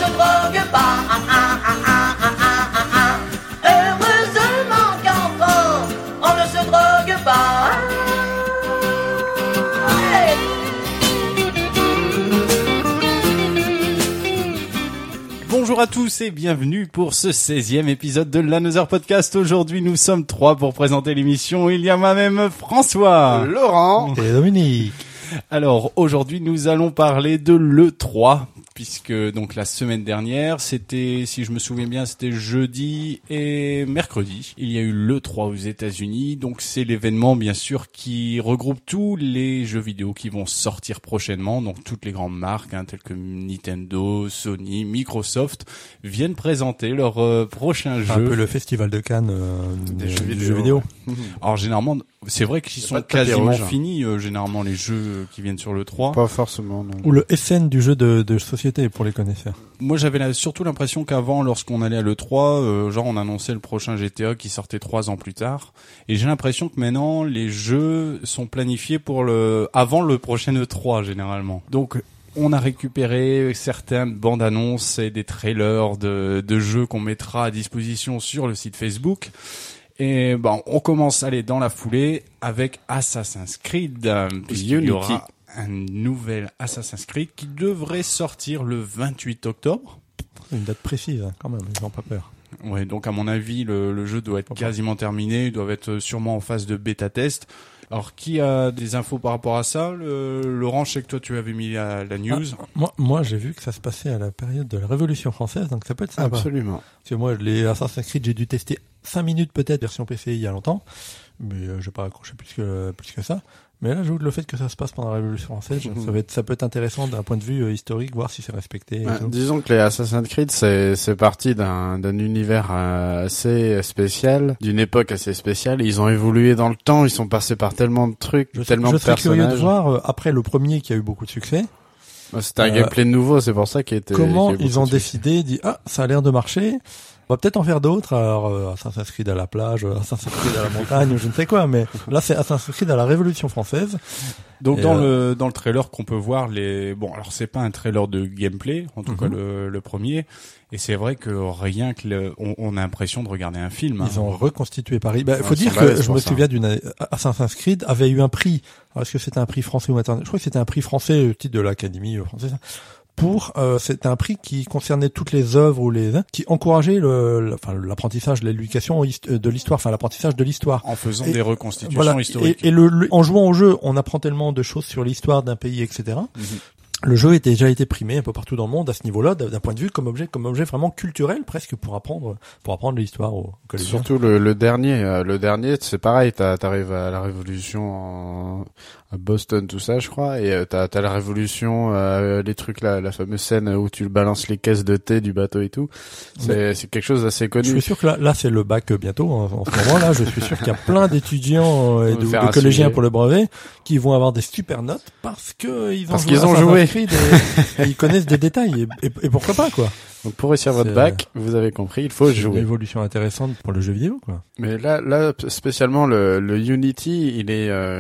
se drogue pas. Heureusement qu'enfant, on ne se drogue pas. Hey. Bonjour à tous et bienvenue pour ce 16e épisode de l'Another Podcast. Aujourd'hui, nous sommes 3 pour présenter l'émission. Il y a moi-même François, Laurent et Dominique. Alors, aujourd'hui, nous allons parler de l'E3, puisque donc la semaine dernière, c'était, si je me souviens bien, c'était jeudi et mercredi. Il y a eu l'E3 aux États-Unis, donc c'est l'événement, bien sûr, qui regroupe tous les jeux vidéo qui vont sortir prochainement. Donc toutes les grandes marques, telles que Nintendo, Sony, Microsoft, viennent présenter leurs prochains jeux. Un peu le festival de Cannes des jeux vidéo. Alors généralement, c'est vrai qu'ils sont quasiment finis, généralement les jeux qui viennent sur le 3. Pas forcément, non. Ou le SN du jeu de société pour les connaisseurs. Moi j'avais surtout l'impression qu'avant, lorsqu'on allait à l'E3, genre on annonçait le prochain GTA qui sortait 3 ans plus tard. Et j'ai l'impression que maintenant les jeux sont planifiés pour avant le prochain E3 généralement. Donc on a récupéré certaines bandes annonces et des trailers de jeux qu'on mettra à disposition sur le site Facebook. Et bon, on commence à aller dans la foulée avec Assassin's Creed, puisqu'il y aura un nouvel Assassin's Creed qui devrait sortir le 28 octobre. Une date précise, quand même, ils n'ont pas peur. Ouais, donc à mon avis, le jeu doit être quasiment terminé, il doit être sûrement en phase de bêta-test. Alors, qui a des infos par rapport à ça? Laurent, je sais que toi, tu avais mis la news. Moi, j'ai vu que ça se passait à la période de la Révolution française, donc ça peut être sympa. Absolument. Parce que moi, les Assassin's Creed, j'ai dû tester 5 minutes peut-être, version PC il y a longtemps, mais j'ai pas accroché plus que ça. Mais là, j'avoue que le fait que ça se passe pendant la Révolution française, ça peut être intéressant d'un point de vue historique, voir si c'est respecté. Disons que les Assassin's Creed, c'est parti d'un univers assez spécial, d'une époque assez spéciale. Ils ont évolué dans le temps, ils sont passés par tellement de trucs, tellement de personnages. Je serais curieux de voir, après le premier qui a eu beaucoup de succès. C'était un gameplay nouveau, c'est pour ça qu'il était... Comment ils ont décidé, ça a l'air de marcher. On va peut-être en faire d'autres, alors Assassin's Creed à la plage, Assassin's Creed à la montagne, je ne sais quoi, mais là c'est Assassin's Creed à la Révolution française. Donc dans le trailer qu'on peut voir alors c'est pas un trailer de gameplay, en tout cas le premier, et c'est vrai que rien que on a l'impression de regarder un film. Ils ont reconstitué Paris. Faut dire que je me souviens Assassin's Creed avait eu un prix. Alors, est-ce que c'était un prix français ou international? Je crois que c'était un prix français, le titre de l'Académie française. C'était un prix qui concernait toutes les œuvres ou qui encourageait l'apprentissage, l'éducation de l'histoire, l'apprentissage de l'histoire. En faisant des reconstitutions historiques. Et en jouant au jeu, on apprend tellement de choses sur l'histoire d'un pays, etc. Le jeu a déjà été primé un peu partout dans le monde à ce niveau-là, d'un point de vue comme objet vraiment culturel, presque pour apprendre l'histoire aux collégiens. Surtout le dernier, c'est pareil, t'arrives à la Révolution à Boston, tout ça, je crois, et t'as la Révolution, les trucs là, la fameuse scène où tu balances les caisses de thé du bateau et tout. C'est quelque chose d'assez connu. Je suis sûr que là c'est le bac bientôt, en ce moment-là, je suis sûr qu'il y a plein d'étudiants et de collégiens pour le brevet qui vont avoir des super notes parce qu'ils ont joué. Et ils connaissent des détails et pourquoi pas, quoi. Donc pour réussir votre bac, vous avez compris, il faut jouer. Une évolution intéressante pour le jeu vidéo, quoi. Mais là spécialement le Unity, il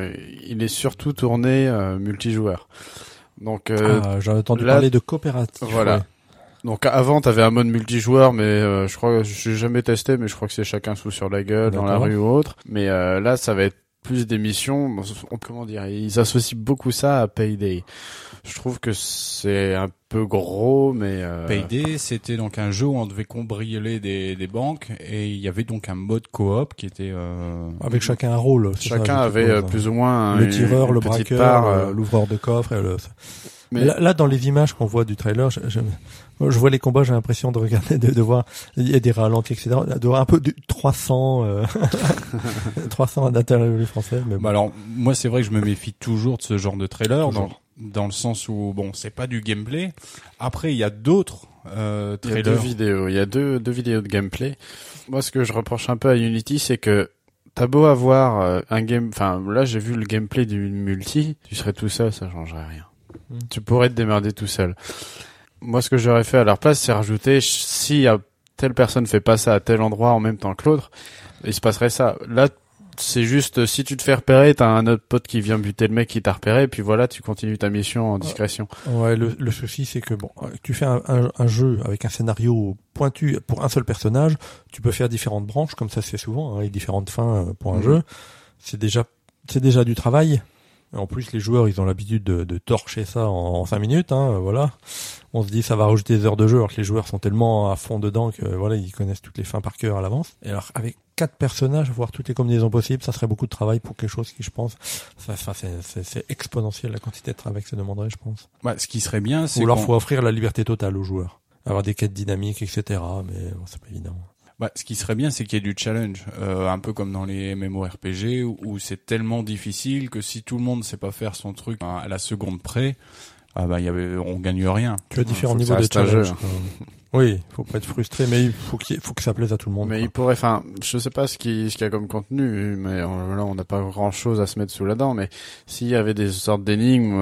est surtout tourné multijoueur. Donc j'avais entendu parler de coopératif. Voilà. Ouais. Donc avant t'avais un mode multijoueur, mais je crois, j'ai jamais testé, mais je crois que c'est chacun sur la gueule, dans la rue ou autre. Mais là ça va être plus des missions. Comment dire, ils associent beaucoup ça à Payday. Je trouve que c'est un peu gros, mais Payday, c'était donc un jeu où on devait cambrioler des banques, et il y avait donc un mode coop qui était avec chacun un rôle. Chacun avait plus ou moins le tireur, le braqueur, l'ouvreur de coffre. Mais là, dans les images qu'on voit du trailer, je vois les combats, j'ai l'impression de regarder, de voir, il y a des ralentis, etc. De voir un peu du 300 à l'interview français. Mais bon. Alors, moi, c'est vrai que je me méfie toujours de ce genre de trailer, dans le sens où, c'est pas du gameplay. Après, il y a d'autres trailers. Il y a deux vidéos. Il y a deux vidéos de gameplay. Moi, ce que je reproche un peu à Unity, c'est que t'as beau avoir là, j'ai vu le gameplay du multi, tu serais tout seul, ça changerait rien. Tu pourrais te démerder tout seul. Moi, ce que j'aurais fait à leur place, c'est rajouter, si telle personne fait pas ça à tel endroit en même temps que l'autre, il se passerait ça. Là, c'est juste, si tu te fais repérer, t'as un autre pote qui vient buter le mec qui t'a repéré, et puis voilà, tu continues ta mission en discrétion. Ouais, le souci, c'est que tu fais un jeu avec un scénario pointu pour un seul personnage, tu peux faire différentes branches, comme ça c'est souvent, avec différentes fins pour un jeu. C'est déjà du travail. Et en plus, les joueurs, ils ont l'habitude de torcher ça en 5 minutes, voilà. On se dit, ça va rajouter des heures de jeu, alors que les joueurs sont tellement à fond dedans que, voilà, ils connaissent toutes les fins par cœur à l'avance. Et alors, avec 4 personnages, voir toutes les combinaisons possibles, ça serait beaucoup de travail pour quelque chose qui, je pense, c'est exponentiel la quantité de travail que ça demanderait, je pense. Bah, ce qui serait bien, c'est ou alors, faut offrir la liberté totale aux joueurs. Avoir des quêtes dynamiques, etc., mais bon, c'est pas évident. Bah, ce qui serait bien, c'est qu'il y ait du challenge, un peu comme dans les MMORPG où c'est tellement difficile que si tout le monde sait pas faire son truc à la seconde près, on gagne rien. Tu as différents niveaux de challenge. Oui, faut pas être frustré, mais il faut que ça plaise à tout le monde. Mais il pourrait, je sais pas ce qu'il y a comme contenu, mais là on n'a pas grand chose à se mettre sous la dent, mais s'il y avait des sortes d'énigmes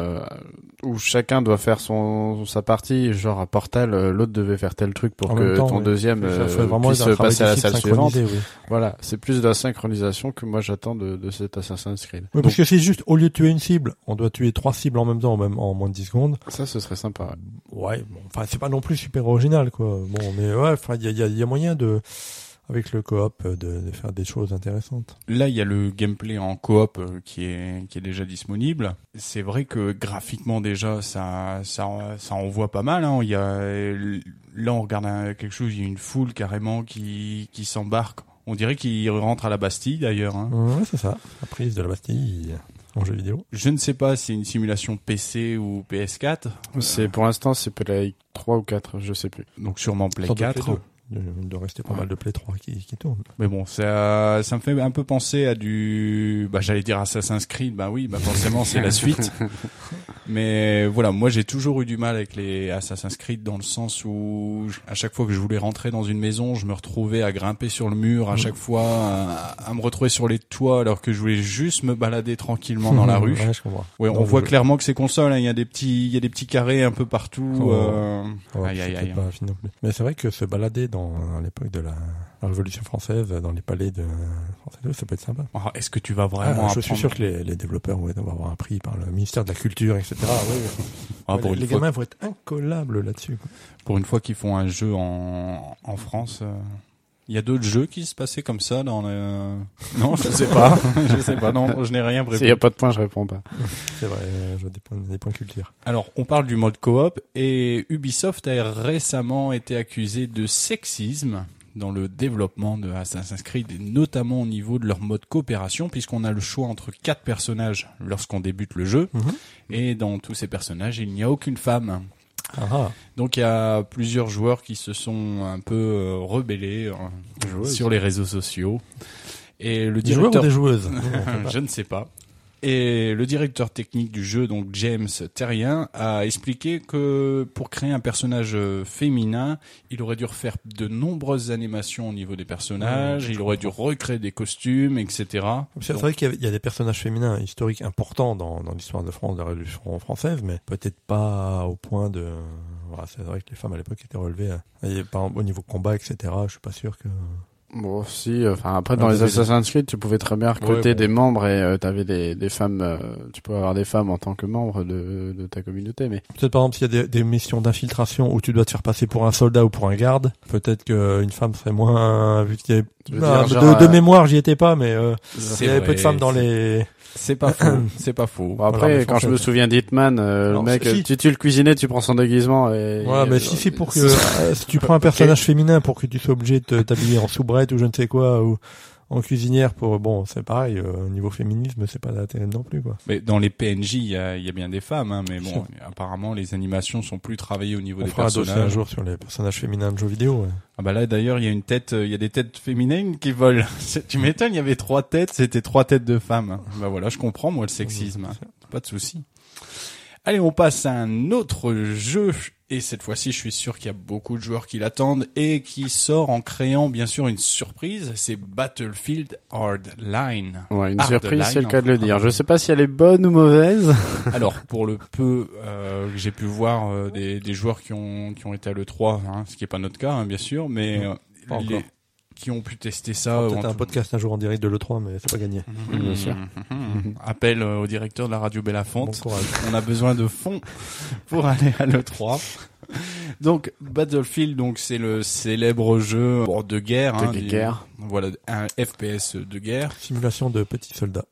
où chacun doit faire sa partie, genre à Portal, l'autre devait faire tel truc pour que ton deuxième puisse passer à la salle suivante. Oui. Voilà, c'est plus de la synchronisation que moi j'attends de cet Assassin's Creed. Oui, parce que c'est juste, au lieu de tuer une cible, on doit tuer 3 cibles en même temps, même en moins de 10 secondes. Ça, ce serait sympa. Ouais, c'est pas non plus super original, quoi. Bon, mais ouais, il y a moyen avec le coop, de faire des choses intéressantes. Là, il y a le gameplay en coop qui est déjà disponible. C'est vrai que graphiquement déjà, ça envoie pas mal, hein. Là, on regarde quelque chose, il y a une foule carrément qui s'embarque. On dirait qu'il rentre à la Bastille, d'ailleurs, hein. Ouais, c'est ça. La prise de la Bastille en jeu vidéo. Je ne sais pas si c'est une simulation PC ou PS4. Pour l'instant, c'est Play 3 ou 4, je sais plus. Donc sûrement Play 4. Il doit rester pas mal de Play 3 qui tournent. Mais bon, ça me fait un peu penser à j'allais dire Assassin's Creed, forcément c'est la suite. Mais voilà, moi j'ai toujours eu du mal avec les Assassin's Creed dans le sens où à chaque fois que je voulais rentrer dans une maison, je me retrouvais à grimper sur le mur, à chaque fois à me retrouver sur les toits alors que je voulais juste me balader tranquillement dans la rue. Ouais, je comprends. Ouais, on voit clairement que c'est console, hein, il y a des petits carrés un peu partout. Aïe. Mais c'est vrai que se balader à l'époque de la Révolution française, dans les palais de français, ça peut être sympa. Oh, est-ce que tu vas vraiment je suis sûr que les développeurs vont avoir un prix par le ministère de la Culture, etc. Les gamins vont être incollables là-dessus, quoi. Pour une fois qu'ils font un jeu en France, il y a d'autres jeux qui se passaient comme ça dans le... Non, je sais pas. Non, je n'ai rien prévu. S'il n'y a pas de points, je réponds pas. C'est vrai, j'ai des points culture. Alors, on parle du mode coop et Ubisoft a récemment été accusé de sexisme dans le développement de Assassin's Creed, et notamment au niveau de leur mode coopération, puisqu'on a le choix entre 4 personnages lorsqu'on débute le jeu, et dans tous ces personnages, il n'y a aucune femme. Donc il y a plusieurs joueurs qui se sont un peu rebellés sur les réseaux sociaux. Et le directeur... Des joueurs ou des joueuses Je ne sais pas. Et le directeur technique du jeu, donc James Terrien, a expliqué que pour créer un personnage féminin, il aurait dû refaire de nombreuses animations au niveau des personnages, il aurait dû recréer des costumes, etc. C'est vrai qu'il y a des personnages féminins historiques importants dans l'histoire de France, de la Révolution française, mais peut-être pas au point de... Voilà, c'est vrai que les femmes à l'époque étaient relevées, au niveau combat, etc. Je suis pas sûr que... Bon, si, après, dans les Assassin's Creed, tu pouvais très bien recruter des membres et t'avais des femmes, tu pouvais avoir des femmes en tant que membres de ta communauté, mais... Peut-être, par exemple, s'il y a des missions d'infiltration où tu dois te faire passer pour un soldat ou pour un garde, peut-être qu'une femme serait moins, vu qu'il y avait, de mémoire, j'y étais pas, mais, il y avait peu de femmes dans les... C'est pas faux. Bon, après, quand je me souviens d'Hitman, le mec, tu le cuisinais, tu prends son déguisement et... Ouais, mais si c'est pour que, si tu prends un personnage féminin pour que tu sois obligé de t'habiller en soubrette ou je ne sais quoi, ou en cuisinière c'est pareil, au niveau féminisme, c'est pas la terrible non plus, quoi. Mais dans les PNJ, il y a bien des femmes, hein, mais bon, apparemment, les animations sont plus travaillées au niveau des personnages. On fera un dossier un jour sur les personnages féminins de jeux vidéo, ouais. Ah bah là, d'ailleurs, il y a des têtes féminines qui volent. Tu m'étonnes, il y avait 3 têtes, c'était 3 têtes de femmes. Bah voilà, je comprends, moi, le sexisme. Pas de souci. Allez, on passe à un autre jeu. Et cette fois-ci, je suis sûr qu'il y a beaucoup de joueurs qui l'attendent et qui sort en créant bien sûr une surprise. C'est Battlefield Hardline. Ouais, une surprise, c'est le cas de le dire. Je sais pas si elle est bonne ou mauvaise. Alors, pour le peu que j'ai pu voir des joueurs qui ont été à l'E3, hein, ce qui est pas notre cas, hein, bien sûr, mais qui ont pu tester ça. Peut-être un podcast un jour en direct de l'E3, mais c'est pas gagné. Bien sûr. Appel au directeur de la radio Belafonte. Bon courage. On a besoin de fonds pour aller à l'E3. Donc Battlefield, donc c'est le célèbre jeu de guerre, voilà, un FPS de guerre, simulation de petits soldats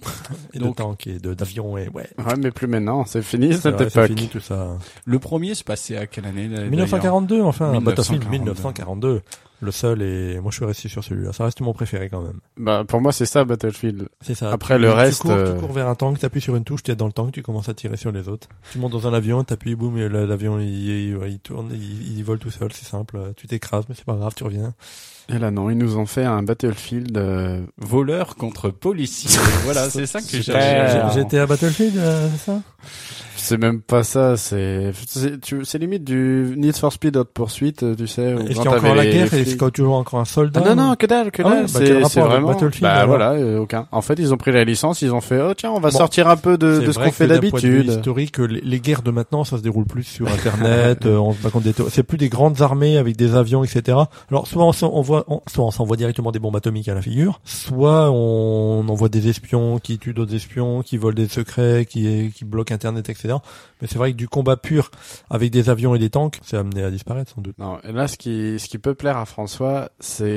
et donc, de tanks et d'avions et ouais, mais plus maintenant, c'est fini cette époque. C'est fini tout ça. Le premier se passait à quelle année 1942 enfin, 1942. Battlefield 1942. Le seul, et moi je suis resté sur celui-là. Ça reste mon préféré quand même. Bah pour moi c'est ça Battlefield. C'est ça. Après le reste, tu cours vers un tank, t'appuies sur une touche, t'es dans le tank, tu commences à tirer sur les autres. Tu montes dans un avion, t'appuies, boum, et l'avion il tourne, il vole tout seul, c'est simple. Tu t'écrases, mais c'est pas grave, tu reviens. Et là non, ils nous ont fait un Battlefield voleur contre policier. Voilà, c'est ça que j'ai. J'étais à Battlefield, c'est ça? C'est même pas ça, c'est limite du Need for Speed Hot Pursuit, tu sais. Est-ce qu'il y a encore la guerre et est-ce qu'il y a toujours encore un soldat? Non, que dalle. C'est vraiment, Battlefield, voilà, aucun. En fait, ils ont pris la licence, ils ont fait, tiens, on va sortir un peu de ce qu'on fait d'habitude. C'est historique, les guerres de maintenant, ça se déroule plus sur Internet, on se bat contre c'est plus des grandes armées avec des avions, etc. Alors, soit on s'envoie directement des bombes atomiques à la figure, soit on envoie des espions qui tuent d'autres espions, qui volent des secrets, qui bloquent Internet, etc. Mais c'est vrai que du combat pur avec des avions et des tanks, c'est amené à disparaître sans doute. Non, et là ce qui peut plaire à François, c'est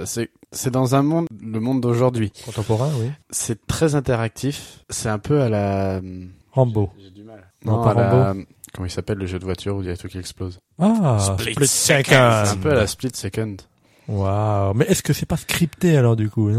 dans un monde, le monde d'aujourd'hui. Contemporain, oui. C'est très interactif, c'est un peu à la Rambo. J'ai du mal. Non, pas Rambo. Comment il s'appelle le jeu de voiture où il y a tout qui explose? Ah, Split C'est un peu à la Split Second. Waouh. Mais est-ce que c'est pas scripté alors du coup, non?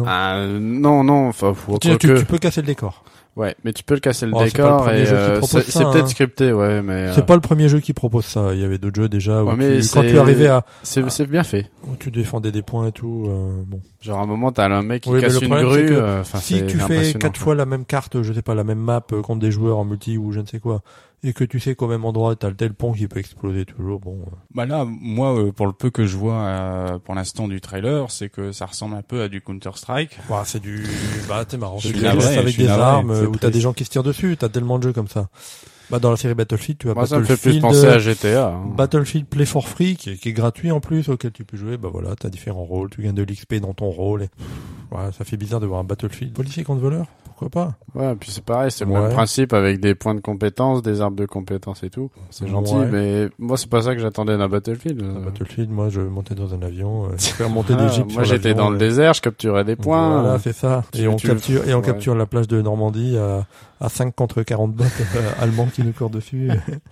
Non, enfin tu peux casser le décor. Ouais, mais tu peux le casser le décor et c'est peut-être scripté, ouais, mais c'est pas le premier jeu qui propose ça. Il y avait d'autres jeux déjà où ouais, quand tu arrivais à c'est bien fait. Où tu défendais des points et tout. Bon. Genre à un moment t'as un mec qui casse une grue. Si tu fais 4 fois la même carte, je sais pas, la même map contre des joueurs en multi ou je ne sais quoi, et que tu sais qu'au même endroit t'as le tel pont qui peut exploser toujours, bon. Bah là, moi, pour le peu que je vois pour l'instant du trailer, c'est que ça ressemble un peu à du Counter-Strike. Bah c'est du, t'es marrant. C'est avec des armes où t'as des gens qui se tirent dessus. T'as tellement de jeux comme ça. Bah dans la série Battlefield, tu as Battlefield. Ça me fait plus penser à GTA. Battlefield Play for Free, qui est gratuit en plus, auquel tu peux jouer. Bah voilà, t'as différents rôles, tu gagnes de l'XP dans ton rôle. Et... ouais, ça fait bizarre de voir un Battlefield policier contre voleur. Pourquoi pas? Ouais, puis c'est pareil, c'est le même principe avec des points de compétences, des arbres de compétences et tout. C'est gentil, mais moi c'est pas ça que j'attendais d'un Battlefield. Battlefield, moi je montais dans un avion, je fais remonter des jeeps. Moi j'étais dans le désert, je capturais des points. Voilà, c'est ça. Et on capture la plage de Normandie à 5 contre 40 bots allemands qui nous courent dessus.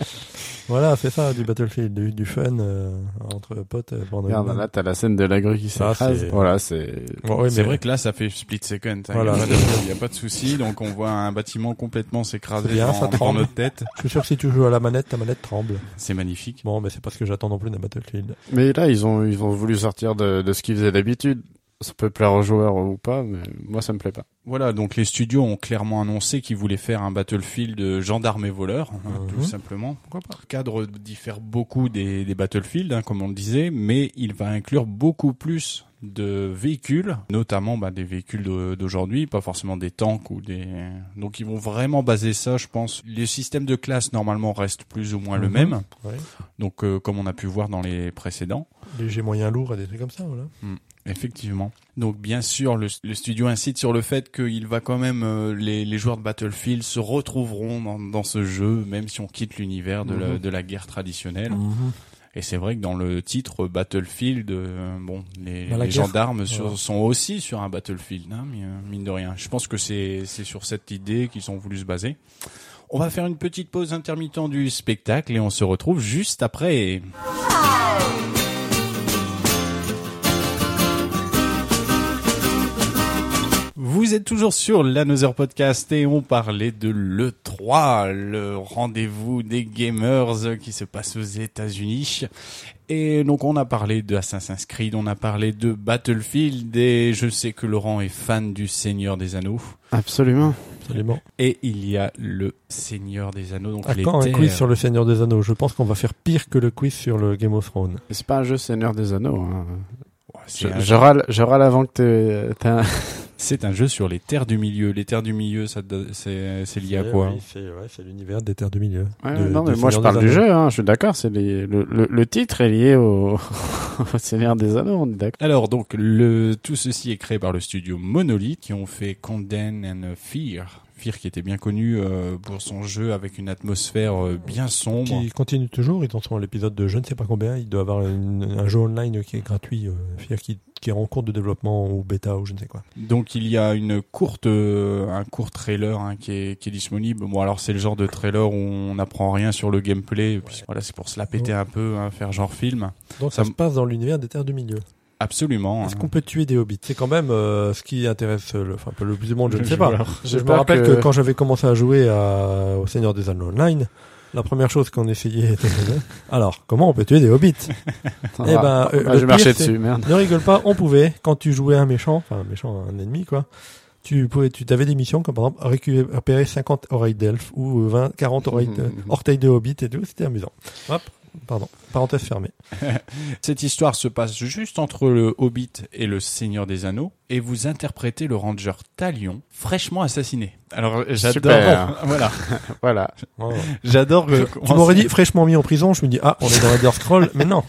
Voilà, c'est ça, du Battlefield, du fun entre potes. Regarde, là t'as la scène de la grue qui s'écrase. Voilà, c'est vrai que là ça fait split second. Voilà, il y a pas de souci, donc on voit un bâtiment complètement s'écraser dans notre tête. Je suis sûr que si tu joues à la manette, ta manette tremble. C'est magnifique. Bon, mais c'est pas ce que j'attends non plus d'un Battlefield. Mais là ils ont voulu sortir de ce qu'ils faisaient d'habitude. Ça peut plaire aux joueurs ou pas, mais moi ça me plaît pas. Voilà, donc les studios ont clairement annoncé qu'ils voulaient faire un Battlefield de gendarmes et voleurs, tout simplement. Pourquoi pas? Le cadre diffère beaucoup des Battlefield, comme on le disait, mais il va inclure beaucoup plus de véhicules, notamment des véhicules d'aujourd'hui, pas forcément des tanks ou des... Donc ils vont vraiment baser ça, je pense. Les systèmes de classe normalement restent plus ou moins le même, donc comme on a pu voir dans les précédents. Léger, moyen, lourd et des trucs comme ça, voilà. Effectivement. Donc bien sûr, le studio incite sur le fait qu'il va quand même les joueurs de Battlefield se retrouveront dans ce jeu, même si on quitte l'univers de la guerre traditionnelle. Et c'est vrai que dans le titre Battlefield, les gendarmes sont aussi sur un Battlefield, hein, mine de rien. Je pense que c'est sur cette idée qu'ils ont voulu se baser. On va faire une petite pause intermittente du spectacle et on se retrouve juste après. Vous êtes toujours sur l'Another Podcast et on parlait de l'E3, le rendez-vous des gamers qui se passe aux États-Unis. Et donc on a parlé de Assassin's Creed, on a parlé de Battlefield et je sais que Laurent est fan du Seigneur des Anneaux. Absolument. Et il y a le Seigneur des Anneaux. Donc quand un quiz sur le Seigneur des Anneaux, je pense qu'on va faire pire que le quiz sur le Game of Thrones. Mais c'est pas un jeu Seigneur des Anneaux. Hein. Je râle avant que t'as... C'est un jeu sur les terres du milieu. Les terres du milieu, c'est lié à quoi? Oui, c'est l'univers des terres du milieu. Ouais, non, mais moi je parle du jeu, hein, je suis d'accord, c'est le titre est lié au au Seigneur des Anneaux, on est d'accord. Alors donc tout ceci est créé par le studio Monolith qui ont fait Condemn and Fear. Fear qui était bien connu pour son jeu avec une atmosphère bien sombre. Qui continue toujours, ils en sont à l'épisode de je ne sais pas combien, il doit avoir un jeu online qui est gratuit, Fear qui est en cours de développement ou bêta ou je ne sais quoi. Donc il y a un court trailer qui est disponible. Bon alors c'est le genre de trailer où on n'apprend rien sur le gameplay, puisque voilà, c'est pour se la péter un peu, faire genre film. Donc ça se passe dans l'univers des Terres du Milieu. Absolument. Est-ce qu'on peut tuer des hobbits? C'est quand même ce qui intéresse un peu le plus du monde, je ne sais pas. Je me rappelle que quand j'avais commencé à jouer au Seigneur des Anneaux Online, la première chose qu'on essayait était alors, comment on peut tuer des hobbits? J'ai marché dessus, merde. Ne rigole pas, on pouvait, quand tu jouais un ennemi, quoi. Tu avais des missions comme par exemple récupérer 50 oreilles d'elfes ou 40 orteils de hobbit et tout, c'était amusant. Hop. Pardon, parenthèse fermée. Cette histoire se passe juste entre le Hobbit et le Seigneur des Anneaux, et vous interprétez le ranger Talion, fraîchement assassiné. Alors j'adore. Super. Voilà. Oh. J'adore. Tu m'aurais dit fraîchement mis en prison, je me dis on est dans Elder Scrolls, mais non.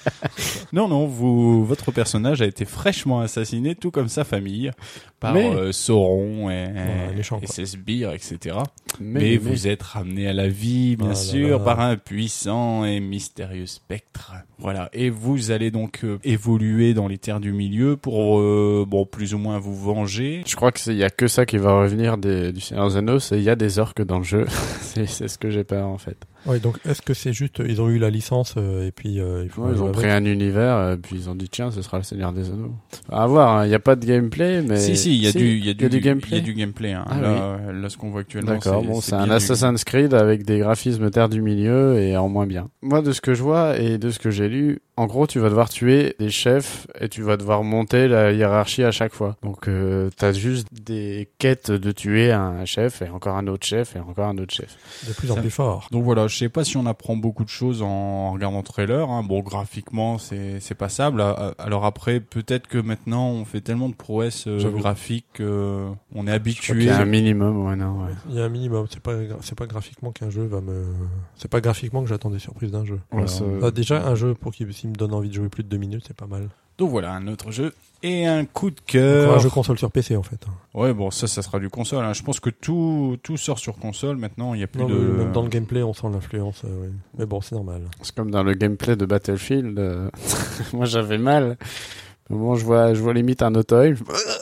Non, votre personnage a été fraîchement assassiné, tout comme sa famille, par Sauron et ses sbires, etc. Mais vous êtes ramené à la vie, bien sûr, par un puissant et mystérieux spectre. Voilà. Et vous allez donc évoluer dans les terres du milieu pour, plus ou moins vous venger. Je crois qu'il y a que ça qui va revenir du Seigneur des Anneaux, c'est il y a des orques dans le jeu. c'est ce que j'ai peur, en fait. Oui, donc est-ce que c'est juste ils ont eu la licence et puis il faut ils ont pris un univers puis ils ont dit tiens, ce sera le Seigneur des Anneaux. À voir, il y a pas de gameplay mais il y a du gameplay. Il y a du gameplay oui. Là ce qu'on voit actuellement. D'accord, c'est un Assassin's Creed avec des graphismes terre du milieu et en moins bien. Moi de ce que je vois et de ce que j'ai lu, en gros, tu vas devoir tuer des chefs et tu vas devoir monter la hiérarchie à chaque fois. Donc t'as juste des quêtes de tuer un chef et encore un autre chef et encore un autre chef. De plus en plus fort. Donc voilà, je sais pas si on apprend beaucoup de choses en regardant le trailer. Bon, graphiquement, c'est passable. Alors après, peut-être que maintenant, on fait tellement de prouesses graphiques qu'on est habitué. Il y a un minimum, ouais. Il y a un minimum. C'est pas graphiquement qu'un jeu c'est pas graphiquement que j'attends des surprises d'un jeu. Voilà. Déjà, un jeu pour qu'il me donne envie de jouer plus de 2 minutes, c'est pas mal. Donc voilà, un autre jeu et un coup de cœur. Encore un jeu console sur PC en fait. Ouais, bon, ça sera du console. Je pense que tout sort sur console maintenant. Il y a plus de. Même dans le gameplay, on sent l'influence. Oui. Mais bon, c'est normal. C'est comme dans le gameplay de Battlefield. Moi, j'avais mal. Bon, je vois limite un auto-oil.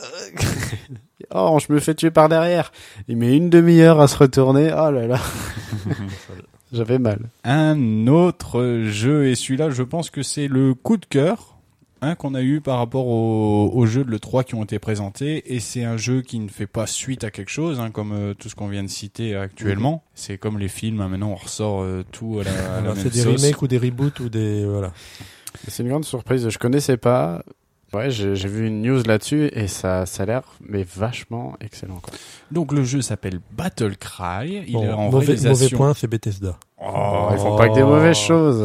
Oh, je me fais tuer par derrière. Il met une demi-heure à se retourner. Oh là là. J'avais mal. Un autre jeu, et celui-là, je pense que c'est le coup de cœur qu'on a eu par rapport aux jeux de l'E3 qui ont été présentés, et c'est un jeu qui ne fait pas suite à quelque chose, comme tout ce qu'on vient de citer actuellement. C'est comme les films, maintenant on ressort tout à la même sauce. C'est des remakes ou des reboots ou des... Voilà. C'est une grande surprise, je connaissais pas... Ouais, j'ai vu une news là-dessus et ça a l'air vachement excellent, quoi. Donc le jeu s'appelle Battle Cry. Il est en mauvais réalisation. point, c'est Bethesda. Ils font pas que des mauvaises choses.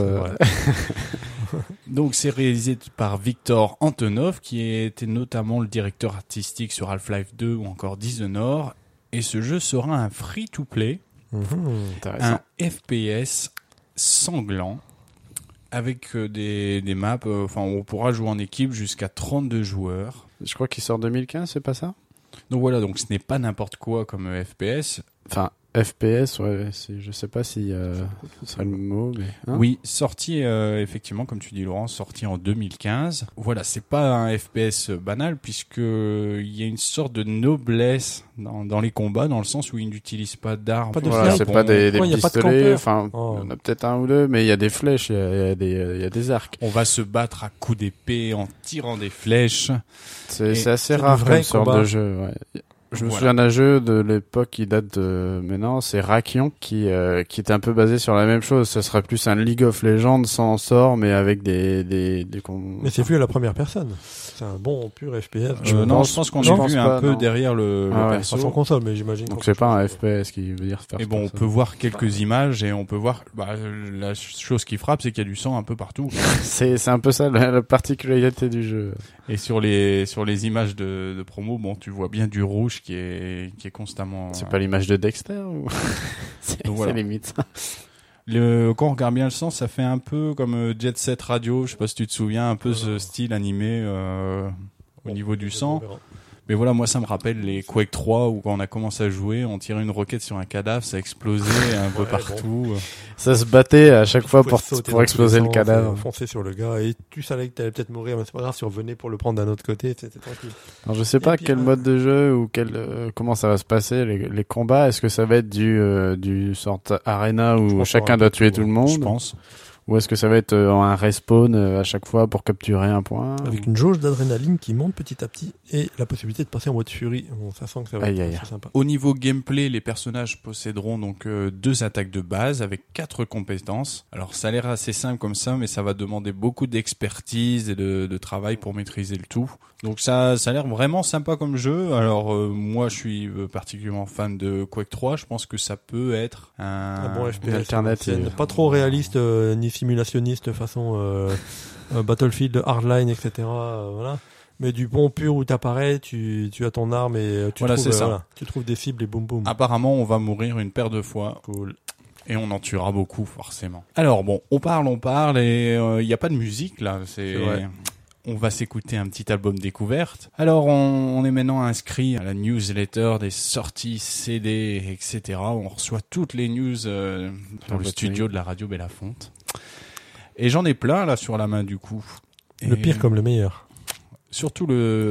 Donc c'est réalisé par Victor Antonov, qui était notamment le directeur artistique sur Half-Life 2 ou encore Dishonored. Et ce jeu sera un free-to-play, un FPS sanglant. Avec des maps, on pourra jouer en équipe jusqu'à 32 joueurs. Je crois qu'il sort 2015, c'est pas ça? Donc voilà, donc ce n'est pas n'importe quoi comme FPS. Enfin, FPS, ouais, je sais pas si ce serait le mot, mais... Oui, sorti, effectivement, comme tu dis Laurent, sorti en 2015. Voilà, c'est pas un FPS banal, puisque il y a une sorte de noblesse dans les combats, dans le sens où ils n'utilisent pas d'armes. C'est pas des pistolets, il y en a peut-être un ou deux, mais il y a des flèches, il y a des arcs. On va se battre à coups d'épée en tirant des flèches. C'est assez rare comme sorte de jeu, ouais. Je me souviens d'un jeu de l'époque qui date de maintenant, c'est Rakion, qui était un peu basé sur la même chose. Ce serait plus un League of Legends sans sort, mais avec des Mais c'est vu à la première personne. C'est un bon pur FPS. Je pense qu'on a vu un peu derrière le perso. Sur console, mais j'imagine. Donc c'est pas un FPS qui veut dire faire. Et bon, on peut voir quelques images et on peut voir. La chose qui frappe, c'est qu'il y a du sang un peu partout. c'est un peu ça la particularité du jeu. Et sur les images de promo, tu vois bien du rouge qui est constamment. C'est pas l'image de Dexter ou c'est limite ça. Quand on regarde bien le sens, ça fait un peu comme Jet Set Radio, je sais pas si tu te souviens, un peu ce style animé au niveau du sang. Mais voilà, moi ça me rappelle les Quake 3 où quand on a commencé à jouer, on tirait une roquette sur un cadavre, ça explosait un peu partout. Bon. Ça se battait à chaque fois pour exploser le cadavre. Foncer sur le gars et tu savais que t'allais peut-être mourir, mais c'est pas grave, si on revenait pour le prendre d'un autre côté, c'était tranquille. Alors je sais pas quel mode de jeu ou comment ça va se passer, les combats. Est-ce que ça va être du sorte arena où chacun doit tuer tout le monde? Je pense. Ou est-ce que ça va être un respawn à chaque fois pour capturer un point? Avec une jauge d'adrénaline qui monte petit à petit et la possibilité de passer en mode furie. Bon, ça sent que ça va être sympa. Au niveau gameplay, les personnages posséderont donc 2 attaques de base avec 4 compétences. Alors ça a l'air assez simple comme ça, mais ça va demander beaucoup d'expertise et de travail pour maîtriser le tout. Donc ça a l'air vraiment sympa comme jeu. Alors moi je suis particulièrement fan de Quake 3. Je pense que ça peut être un bon FPS, une alternative. Pas trop réaliste ni simulationniste façon Battlefield, Hardline, etc. Voilà. Mais du bon pur où t'apparais, tu as ton arme et tu trouves des cibles et boum boum. Apparemment on va mourir une paire de fois. Cool. Et on en tuera beaucoup forcément. Alors bon, on parle et il y a pas de musique là. C'est vrai. On va s'écouter un petit album découverte. Alors, on est maintenant inscrit à la newsletter des sorties CD, etc. On reçoit toutes les news dans le studio de la radio Belafonte. Et j'en ai plein, là, sur la main, du coup. Le pire comme le meilleur. Surtout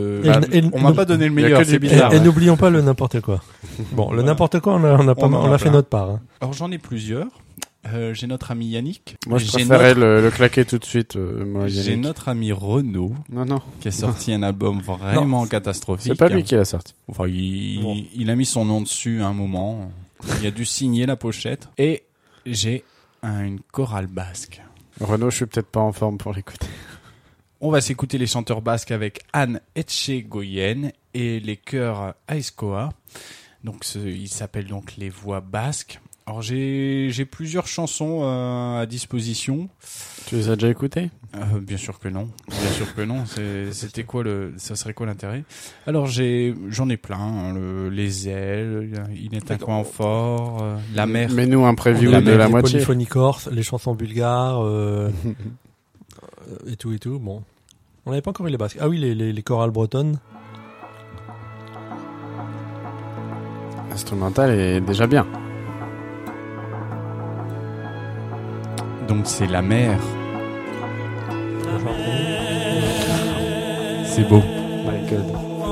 on m'a pas donné le meilleur, c'est bizarre. Et n'oublions pas le n'importe quoi. Bon, le n'importe quoi, on a fait notre part. Hein. Alors, j'en ai plusieurs. J'ai notre ami Yannick. Moi, je préférais le claquer tout de suite. J'ai notre ami Renaud. Non. Qui a sorti un album vraiment catastrophique. C'est pas lui qui l'a sorti. Enfin, il a mis son nom dessus à un moment. Il a dû signer la pochette. Et j'ai une chorale basque. Renaud, je suis peut-être pas en forme pour l'écouter. On va s'écouter les chanteurs basques avec Anne Etchegoyen et les chœurs Aizkoa. Donc, ils s'appellent donc les voix basques. Alors j'ai plusieurs chansons à disposition. Tu les as déjà écoutées? Bien sûr que non. Bien sûr que non. C'était quoi ça serait quoi l'intérêt? Alors j'en ai plein. Hein, les ailes, il est un coin fort, la mer. Mets-nous un preview de la moitié. Les polyphonies corses, les chansons bulgares et tout. Bon, on n'avait pas encore eu les basques. Ah oui, les chorales bretonnes. L'instrumental est déjà bien. Donc c'est la mer. C'est beau. My God.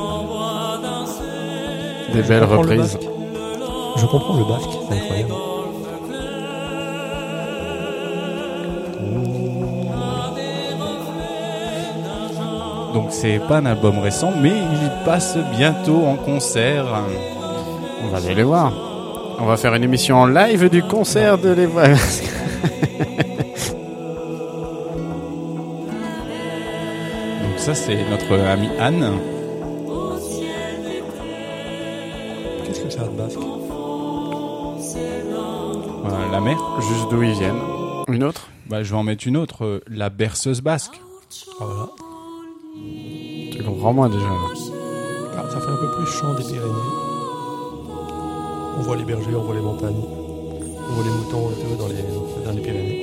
Des belles reprises. Je comprends le basque, c'est incroyable. Donc c'est pas un album récent, mais il passe bientôt en concert. On va aller les voir. On va faire une émission en live du concert de Les Voix Basques. Ça, c'est notre amie Anne. Qu'est-ce que ça a de basque? La mer. Juste d'où ils viennent. Une autre? Je vais en mettre une autre. La berceuse basque. Voilà. Tu comprends moins déjà. Ça fait un peu plus chant des Pyrénées. On voit les bergers, on voit les montagnes. On voit les moutons et tout dans les Pyrénées.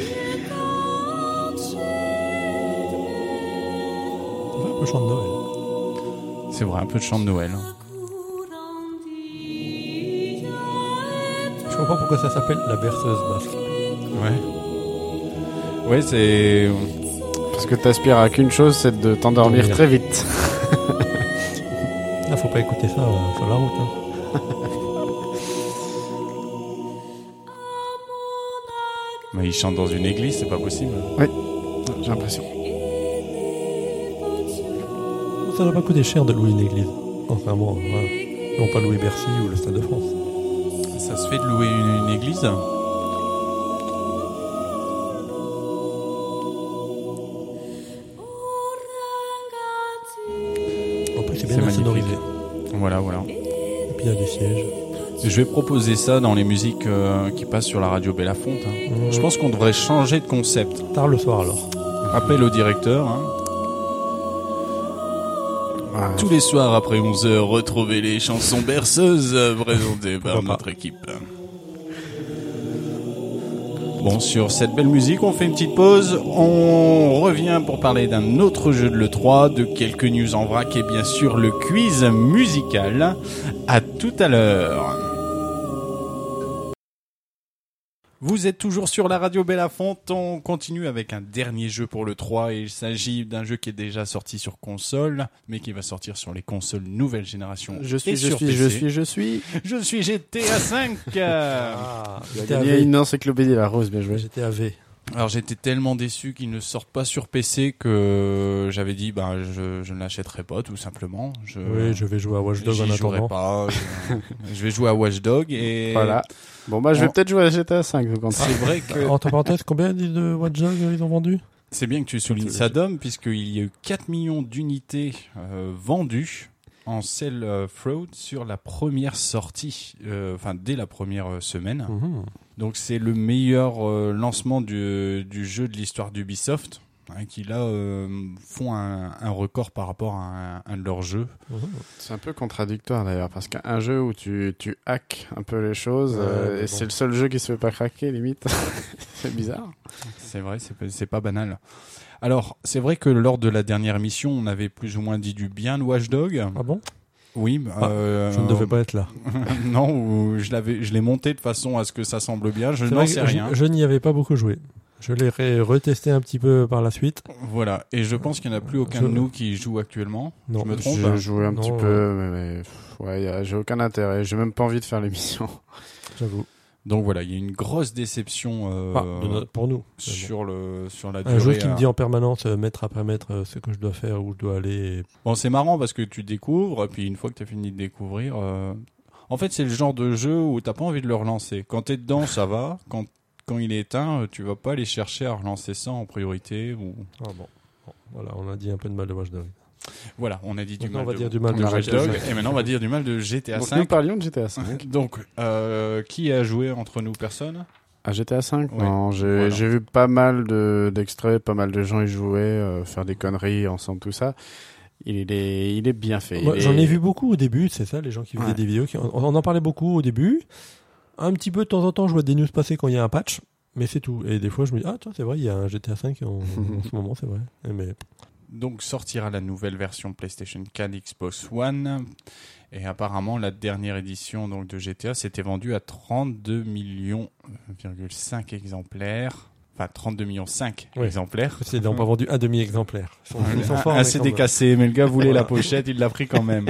Un peu chant de Noël. C'est vrai, un peu de chant de Noël. Je comprends pourquoi ça s'appelle la berceuse basque. Ouais, c'est... Parce que t'aspires à qu'une chose, c'est de t'endormir très vite. Là, faut pas écouter ça sur la route. Hein. Mais il chante dans une église, c'est pas possible. Oui, j'ai l'impression. Ça n'a pas coûté cher de louer une église. Enfin bon, voilà. Non pas louer Bercy ou le Stade de France. Ça se fait de louer une église? En plus, c'est bien sonorisé. Voilà. Et puis il y a des sièges. Je vais proposer ça dans les musiques qui passent sur la radio Belafonte. Hein. Je pense qu'on devrait changer de concept. Tard le soir alors. Appel au directeur. Hein. Tous les soirs après 11h, retrouvez les chansons berceuses présentées par notre équipe. Bon, sur cette belle musique, on fait une petite pause. On revient pour parler d'un autre jeu de l'E3, de quelques news en vrac et bien sûr le quiz musical. À tout à l'heure. Vous êtes toujours sur la radio Belafonte. On continue avec un dernier jeu pour le 3 et il s'agit d'un jeu qui est déjà sorti sur console, mais qui va sortir sur les consoles nouvelle génération. Je suis GTA 5. Il y a une encyclopédie la rose, bien joué. GTA V. Alors j'étais tellement déçu qu'il ne sorte pas sur PC que j'avais dit je ne l'achèterai pas tout simplement. Oui, je vais jouer à Watch Dogs en attendant. Je vais jouer à Watch Dogs et voilà. Bon je vais peut-être jouer à GTA 5. C'est vrai que entre parenthèses, combien de Watch Dogs ils ont vendu? C'est bien que tu soulignes ça, Dom, puisqu'il y a eu 4 millions d'unités vendues en sell fraud sur la première sortie, dès la première semaine. Mmh. Donc c'est le meilleur lancement du jeu de l'histoire d'Ubisoft, qui là font un record par rapport à un de leurs jeux. Mmh. C'est un peu contradictoire d'ailleurs, parce qu'un jeu où tu hacks un peu les choses, et c'est le seul jeu qui se fait pas craquer limite. C'est bizarre. C'est vrai, c'est pas banal. Alors, c'est vrai que lors de la dernière émission, on avait plus ou moins dit du bien de Watch Dogs. Ah bon? Oui. Je ne devais pas être là. Non, je l'ai monté de façon à ce que ça semble bien. Je n'en sais rien. Je n'y avais pas beaucoup joué. Je l'ai retesté un petit peu par la suite. Voilà. Et je pense qu'il n'y en a plus aucun de nous qui joue actuellement. Non. Je me trompe? J'ai joué un petit peu, mais j'ai aucun intérêt. J'ai même pas envie de faire l'émission. J'avoue. Donc voilà, il y a une grosse déception pour nous sur la durée. Un jeu qui me dit en permanence mètre après mètre ce que je dois faire, où je dois aller. Bon, c'est marrant parce que tu découvres, et puis une fois que tu as fini de découvrir, en fait c'est le genre de jeu où t'as pas envie de le relancer. Quand t'es dedans, ça va. Quand il est éteint, tu vas pas aller chercher à relancer ça en priorité. Ah bon. Voilà, on a dit un peu de mal de Watch Dogs. Voilà, on a dit du mal. On va dire du mal de Watch Dogs et maintenant on va dire du mal de GTA 5. Donc nous parlions de GTA 5. Donc, qui a joué entre nous? Personne? À GTA 5 ouais. Non, j'ai vu pas mal d'extraits, pas mal de gens y jouer, faire des conneries ensemble, tout ça. Il est bien fait. Moi, j'en ai vu beaucoup au début, c'est ça, les gens qui faisaient des vidéos. On en parlait beaucoup au début. Un petit peu de temps en temps, je vois des news passer quand il y a un patch, mais c'est tout. Et des fois, je me dis, tiens, c'est vrai, il y a un GTA 5 en ce moment, c'est vrai. Mais... Donc sortira la nouvelle version PlayStation 4, Xbox One, et apparemment la dernière édition donc de GTA s'était vendue à 32,5 millions exemplaires. Enfin 32,5 millions exemplaires. Ils n'ont pas vendu un demi-exemplaire. Ils sont forts. Assez décassé, mais le gars voulait la pochette, il l'a pris quand même.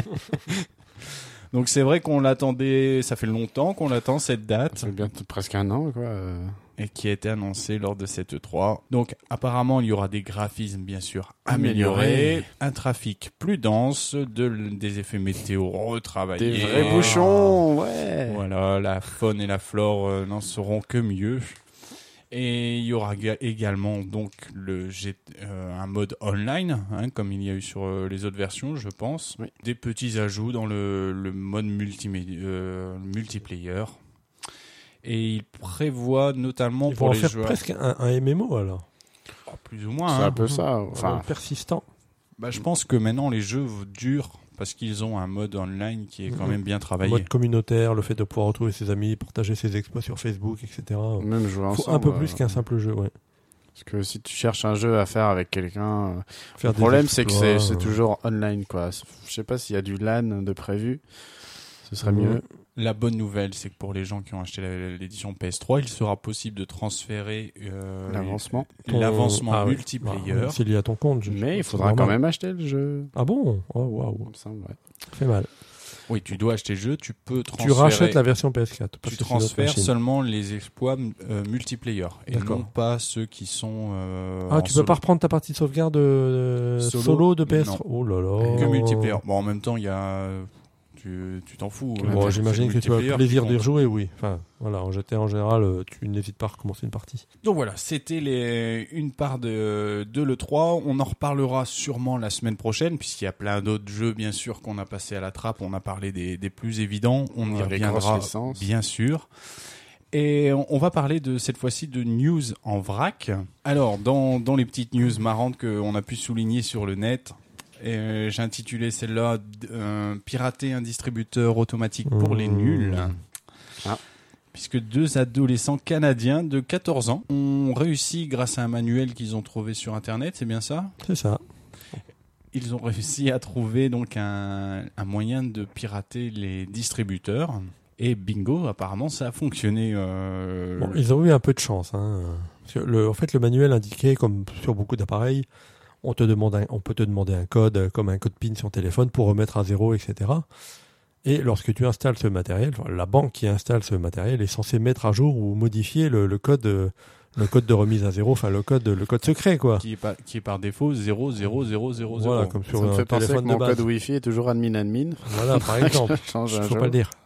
Donc c'est vrai qu'on l'attendait, ça fait longtemps qu'on attend cette date. Ça fait bien presque un an, quoi. Et qui a été annoncé lors de cette E3. Donc apparemment il y aura des graphismes bien sûr améliorés, un trafic plus dense, des effets météo retravaillés, des vrais bouchons, ouais. Voilà, la faune et la flore n'en seront que mieux. Et il y aura également donc un mode online, comme il y a eu sur les autres versions, je pense. Oui. Des petits ajouts dans le mode multiplayer. Et il prévoit notamment pour les joueurs... Ils vont en faire presque un MMO alors. Plus ou moins. C'est un peu ça. Enfin, persistant. Je pense que maintenant les jeux durent parce qu'ils ont un mode online qui est quand même bien travaillé. Le mode communautaire, le fait de pouvoir retrouver ses amis, partager ses exploits sur Facebook, etc. Même jouer ensemble. Faut un peu plus qu'un simple jeu, ouais. Parce que si tu cherches un jeu à faire avec quelqu'un, le problème c'est que c'est toujours online, quoi. Je sais pas s'il y a du LAN de prévu. Ce serait mieux. La bonne nouvelle, c'est que pour les gens qui ont acheté l'édition PS3, il sera possible de transférer l'avancement multiplayer. C'est lié à ton compte. Mais il faudra quand même acheter le jeu. Ah bon? Oh waouh. Ça me fait mal. Oui, tu dois acheter le jeu, tu peux transférer... Tu rachètes la version PS4. Tu transfères seulement les exploits multiplayer et non pas ceux qui sont tu peux pas reprendre ta partie de sauvegarde solo de PS3. Oh là là. Que multiplayer. Bon, en même temps, il y a... Tu t'en fous. Bon, j'imagine que tu as le plaisir d'y rejouer, oui. Enfin, voilà, en GTA en général, tu n'hésites pas à recommencer une partie. Donc voilà, c'était une part de l'E3. On en reparlera sûrement la semaine prochaine, puisqu'il y a plein d'autres jeux, bien sûr, qu'on a passé à la trappe. On a parlé des plus évidents. On y reviendra, bien sûr. Et on va parler cette fois-ci de news en vrac. Alors, dans les petites news marrantes qu'on a pu souligner sur le net... Et j'ai intitulé celle-là Pirater un distributeur automatique pour les nuls. puisque 2 adolescents canadiens de 14 ans ont réussi, grâce à un manuel qu'ils ont trouvé sur Internet, c'est bien ça ? C'est ça. Ils ont réussi à trouver donc un moyen de pirater les distributeurs. Et bingo, apparemment, ça a fonctionné. Bon, ils ont eu un peu de chance. Hein. En fait, le manuel indiquait, comme sur beaucoup d'appareils, on peut te demander un code, comme un code PIN sur téléphone, pour remettre à 0, etc. Et lorsque tu installes ce matériel, la banque qui installe ce matériel est censée mettre à jour ou modifier le code de remise à 0, enfin le code secret, quoi. Qui est par défaut 00000. Voilà, comme sur ça me un fait penser que téléphone de mon base. code Wi-Fi est toujours admin. Voilà, par exemple. Change un Faut jour. pas le dire.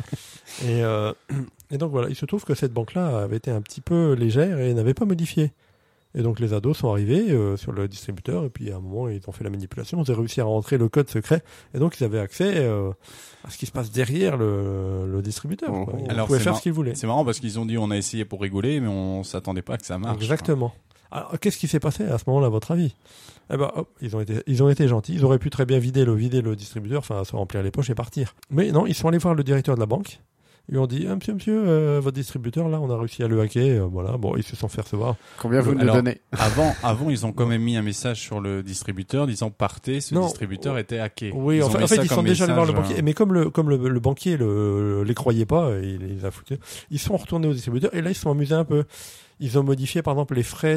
Et donc voilà, il se trouve que cette banque-là avait été un petit peu légère et n'avait pas modifié. Et donc les ados sont arrivés sur le distributeur et puis à un moment ils ont fait la manipulation, ils ont réussi à rentrer le code secret et donc ils avaient accès à ce qui se passe derrière le distributeur. Quoi. Ils pouvaient faire ce qu'ils voulaient. C'est marrant parce qu'ils ont dit on a essayé pour rigoler mais on s'attendait pas que ça marche. Exactement. Alors qu'est-ce qui s'est passé à ce moment-là à votre avis ? Eh ben, ils ont été gentils. Ils auraient pu très bien vider le distributeur, enfin se remplir les poches et partir. Mais non, ils sont allés voir le directeur de la banque. Ils ont dit, monsieur, votre distributeur, là, on a réussi à le hacker, voilà. Bon, ils se sont fait recevoir. Combien vous nous donnez ? Avant, ils ont quand même mis un message sur le distributeur disant partez, distributeur était hacké. Oui, en fait, ils sont déjà allés voir le banquier. Mais comme le banquier les croyait pas, il les a foutus. Ils sont retournés au distributeur et là, ils se sont amusés un peu. Ils ont modifié, par exemple, les frais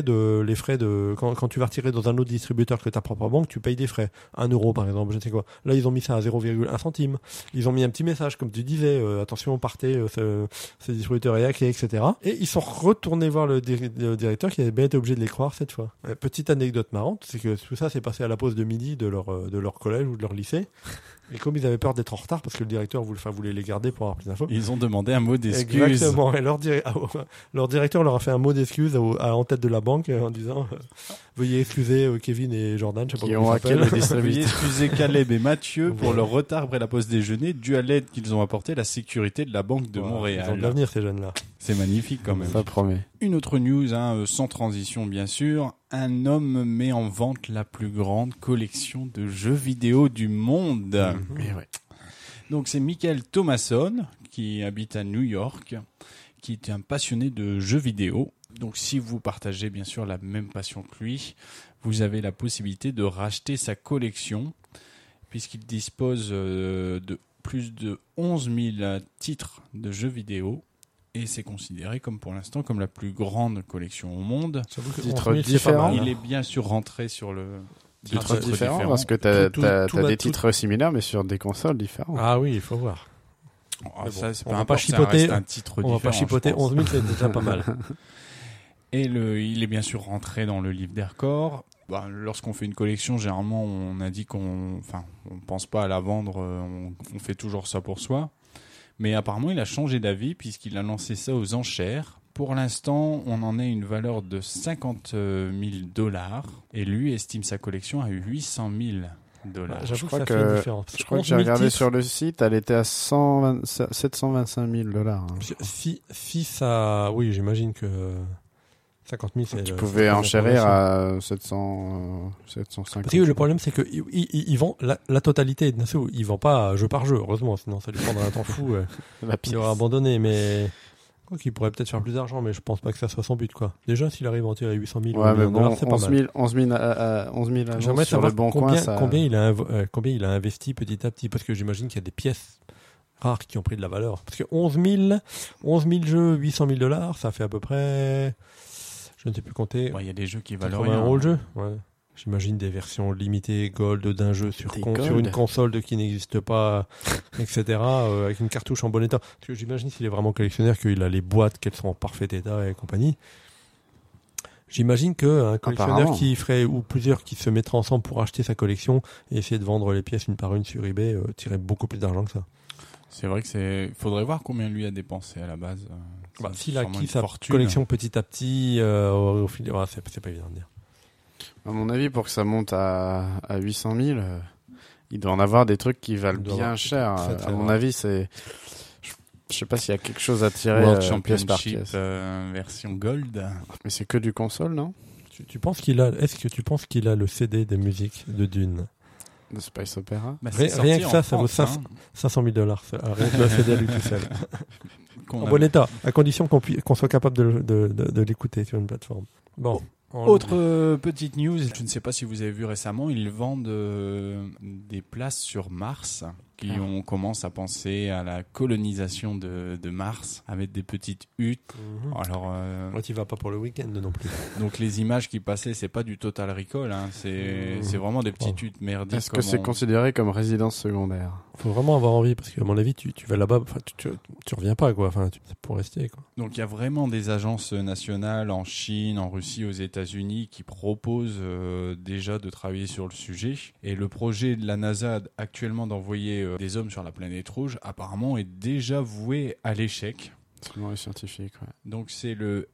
de quand tu vas retirer dans un autre distributeur que ta propre banque, tu payes des frais. 1 euro, par exemple, je ne sais quoi. Là, ils ont mis ça à 0,1 centime. Ils ont mis un petit message, comme tu disais, attention, partez, ce distributeur est hacké, etc. Et ils sont retournés voir le directeur qui avait bien été obligé de les croire cette fois. Petite anecdote marrante, c'est que tout ça s'est passé à la pause de midi de leur collège ou de leur lycée. Et comme ils avaient peur d'être en retard, parce que le directeur voulait les garder pour avoir plus d'infos. Ils ont demandé un mot d'excuse. Exactement. Et leur directeur leur a fait un mot d'excuse en tête de la banque en disant veuillez excuser Kevin et Jordan, je sais pas comment ils s'appellent. Veuillez excuser Caleb et Mathieu pour leur retard après la pause déjeuner dû à l'aide qu'ils ont apporté à la sécurité de la Banque de Montréal. Ils ont de l'avenir, ces jeunes-là. C'est magnifique quand même. Ça promet. Une autre news, sans transition bien sûr. Un homme met en vente la plus grande collection de jeux vidéo du monde. Mais ouais. Donc c'est Michael Thomasson qui habite à New York, qui est un passionné de jeux vidéo. Donc si vous partagez bien sûr la même passion que lui, vous avez la possibilité de racheter sa collection, puisqu'il dispose de plus de 11 000 titres de jeux vidéo. Et c'est considéré pour l'instant comme la plus grande collection au monde. Titres différents. Il est bien sûr rentré sur le titres différents parce que t'as des titres similaires mais sur des consoles différentes. Ah oui, il faut voir. On va pas chipoter. On va pas chipoter. 11 000, c'est déjà pas mal. Et il est bien sûr rentré dans le livre des records. Lorsqu'on fait une collection, généralement, on a dit on pense pas à la vendre. On fait toujours ça pour soi. Mais apparemment, il a changé d'avis puisqu'il a lancé ça aux enchères. Pour l'instant, on en a une valeur de $50,000 et lui estime sa collection à $800,000. J'avoue que ça fait une différence. Je crois que j'ai regardé sur le site, elle était à $725,000. Hein. Si ça... Oui, j'imagine que 50 000, c'est... Tu pouvais enchérir à 750. Parce que le problème, c'est qu'ils vendent la totalité. Ils vendent pas jeu par jeu, heureusement, sinon ça lui prendrait un temps fou. Il aurait abandonné, mais... Quoi qu'il pourrait peut-être faire plus d'argent, mais je pense pas que ça soit son but, quoi. Déjà, s'il arrive à en tirer 800 000 ouais, mais bon, c'est pas mal. 11 000 J'aimerais sur savoir le bon coin, ça... combien il a investi petit à petit, parce que j'imagine qu'il y a des pièces rares qui ont pris de la valeur. Parce que 11 000 jeux, $800,000, ça fait à peu près... Je ne sais plus compter. Il y a des jeux qui valent rien. €, le jeu. Ouais. J'imagine des versions limitées gold d'un jeu sur une console qui n'existe pas, etc. Avec une cartouche en bon état. Parce que j'imagine s'il est vraiment collectionneur qu'il a les boîtes, qu'elles sont en parfait état et compagnie. J'imagine qu'un collectionneur qui ferait, ou plusieurs qui se mettraient ensemble pour acheter sa collection et essayer de vendre les pièces une par une sur eBay, tirerait beaucoup plus d'argent que ça. C'est vrai que faudrait voir combien lui a dépensé à la base. S'il a acquis sa collection petit à petit, au fil, c'est pas évident de dire. À mon avis, pour que ça monte à 800 000, il doit en avoir des trucs qui valent bien cher. À mon avis, je sais pas s'il y a quelque chose à tirer pièce par pièce. Version gold. Mais c'est que du console, non? Est-ce que tu penses qu'il a le CD des musiques de Dune? De Space Opera? Rien que ça vaut $500,000. Rien que le CD à lui tout seul. En bon état, à condition qu'on soit capable de l'écouter sur une plateforme. Bon. Autre petite news, je ne sais pas si vous avez vu récemment, ils vendent des places sur Mars on commence à penser à la colonisation de Mars avec des petites huttes. Alors, moi, tu vas pas pour le week-end non plus. Donc les images qui passaient, c'est pas du Total Recall, hein, c'est vraiment des petites huttes merdiques. Est-ce que c'est considéré comme résidence secondaire? Faut vraiment avoir envie parce qu'à mon avis, tu vas là-bas, tu reviens pas quoi. C'est pour rester quoi. Donc il y a vraiment des agences nationales en Chine, en Russie, aux États-Unis qui proposent déjà de travailler sur le sujet. Et le projet de la NASA actuellement d'envoyer des hommes sur la planète rouge, apparemment, est déjà voué à l'échec. Selon les scientifiques, ouais. Donc c'est le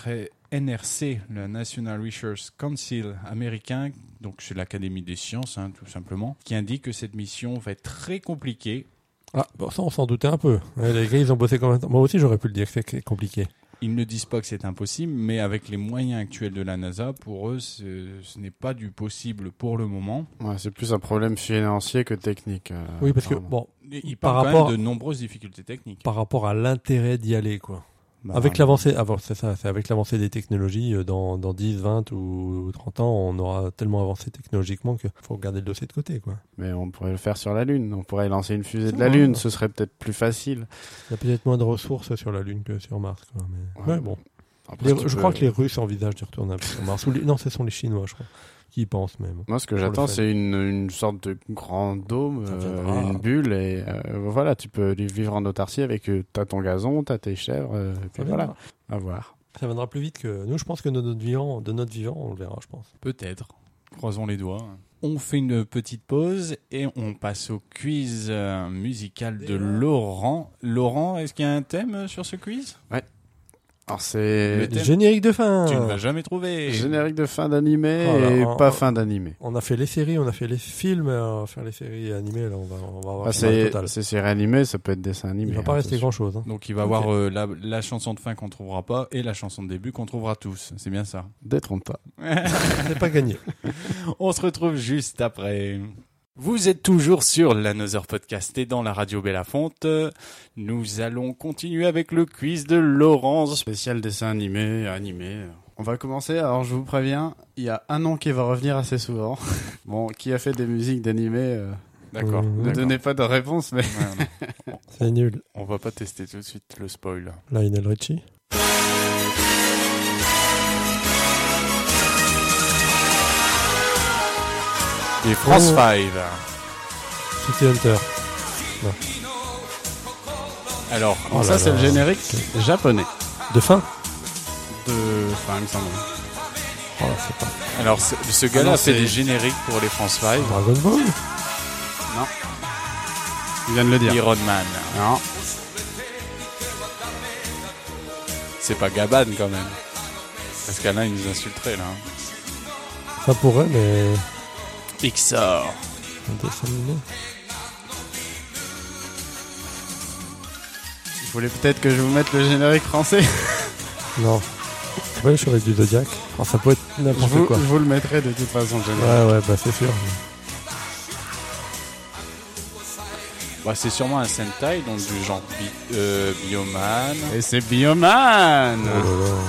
NRC, le National Research Council américain, donc c'est l'Académie des sciences, hein, tout simplement, qui indique que cette mission va être très compliquée. Ah, bon, ça on s'en doutait un peu. Les gars, ils ont bossé quand même. Moi aussi, j'aurais pu le dire que c'est compliqué. Ils ne disent pas que c'est impossible, mais avec les moyens actuels de la NASA, pour eux, ce n'est pas du possible pour le moment. Ouais, c'est plus un problème financier que technique. Oui, parce que bon, ils parlent quand même de nombreuses difficultés techniques. Par rapport à l'intérêt d'y aller, quoi. Bah, avec l'avancée, c'est avec l'avancée des technologies, dans 10, 20 ou 30 ans, on aura tellement avancé technologiquement qu'il faut garder le dossier de côté, quoi. Mais on pourrait le faire sur la Lune. On pourrait lancer une fusée de la Lune. Ce serait peut-être plus facile. Il y a peut-être moins de ressources sur la Lune que sur Mars, quoi. Mais... Ouais, bon. Après, je crois que les Russes envisagent de retourner un peu sur Mars. Non, ce sont les Chinois, je crois, qui y pensent même. Moi, ce que j'attends, c'est une sorte de grand dôme, une bulle, et voilà, tu peux vivre en autarcie avec t'as ton gazon, t'as tes chèvres, et puis voilà, à voir. Ça viendra plus vite que nous. Je pense que de notre vivant, on le verra, je pense. Peut-être. Croisons les doigts. On fait une petite pause et on passe au quiz musical de Laurent. Laurent, est-ce qu'il y a un thème sur ce quiz? Ouais. Alors c'est le générique de fin. Tu ne vas jamais trouver. Générique de fin d'animé pas fin d'animé. On a fait les séries, on a fait les films, on va faire les séries animées. Là, on va avoir c'est séries animées, ça peut être dessin animé. Il va pas rester grand chose. Hein. Donc il va y avoir la chanson de fin qu'on trouvera pas et la chanson de début qu'on trouvera tous. C'est bien ça. Détrompe pas. C'est pas gagné. On se retrouve juste après. Vous êtes toujours sur l'Another Podcast et dans la radio Bellafonte. Nous allons continuer avec le quiz de Laurence. Spécial dessin animé. On va commencer, alors je vous préviens, il y a un nom qui va revenir assez souvent. Bon, qui a fait des musiques d'animé D'accord. Ne donnez pas de réponse, mais... Ouais, c'est nul. On va pas tester tout de suite le spoil. Lionel Richie. Et France 5. City Hunter. Non. Alors, ça c'est le générique japonais. De fin, il me semble. Oh, c'est pas... Alors, ce gars-là fait des génériques pour les France 5. Dragon Ball. Non. Il vient de le dire. Iron Man. Non. C'est pas Gaban quand même. Parce qu'Alain il nous insulterait là. Ça pourrait, mais... Pixar. Un dessin animé. Vous voulez peut-être que je vous mette le générique français? Non. C'est pas les Chevaliers du Zodiac. Alors, ça peut être n'importe quoi. Je vous le mettrai de toute façon, le générique. Ouais, bah c'est sûr. Bah, c'est sûrement un Sentai, donc du genre Bioman. Et c'est Bioman. Oh là là.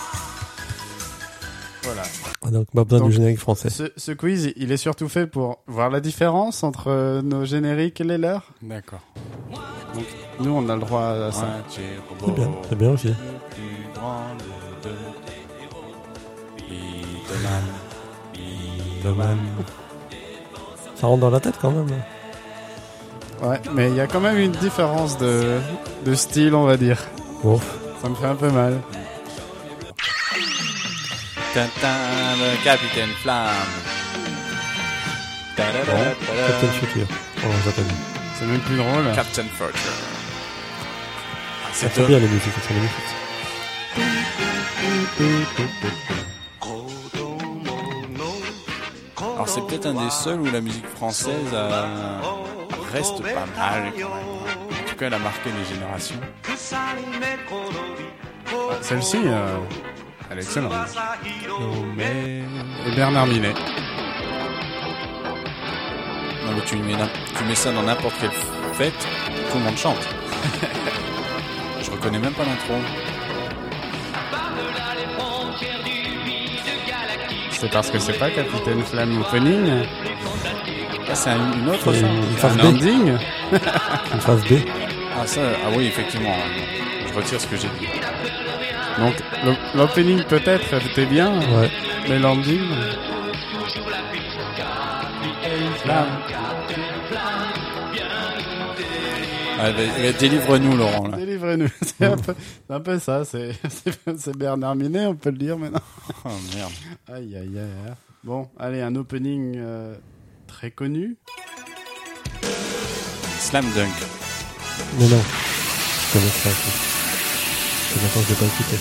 Voilà. Ah, donc pas besoin du générique français. Ce quiz, il est surtout fait pour voir la différence entre nos génériques et les leurs. D'accord. Donc, nous, on a le droit à ça. C'est bien aussi. Ça rentre dans la tête quand même. Ouais, mais il y a quand même une différence de style, on va dire. Bon. Ça me fait un peu mal. Le Capitaine Flamme. Captain Future. Oh, j'appelle. C'est même plus drôle. Captain Future. C'est très bien les musiques, c'est magnifique. Alors c'est peut-être un des seuls où la musique française reste pas mal quand même. En tout cas elle a marqué les générations. Celle-ci, elle est excellente. Et Bernard Minet. Non mais tu mets ça dans n'importe quelle fête, tout le monde chante. je reconnais même pas l'intro. C'est parce que c'est pas Capitaine Flamme Opening. Ah, c'est une autre ça. Un ending. Une phase B. Ah ça, ah oui effectivement. Je retire ce que j'ai dit. Donc l'opening peut-être était bien, Ouais. mais l'ending. Ah, délivre-nous Laurent là. Délivrez-nous. C'est un peu ça. C'est Bernard Minet, on peut le dire maintenant. Oh merde. Aïe aïe aïe. Bon, allez, un opening très connu. Slam Dunk. Non. Je connais ça. C'est maintenant que je l'ai pas écouté.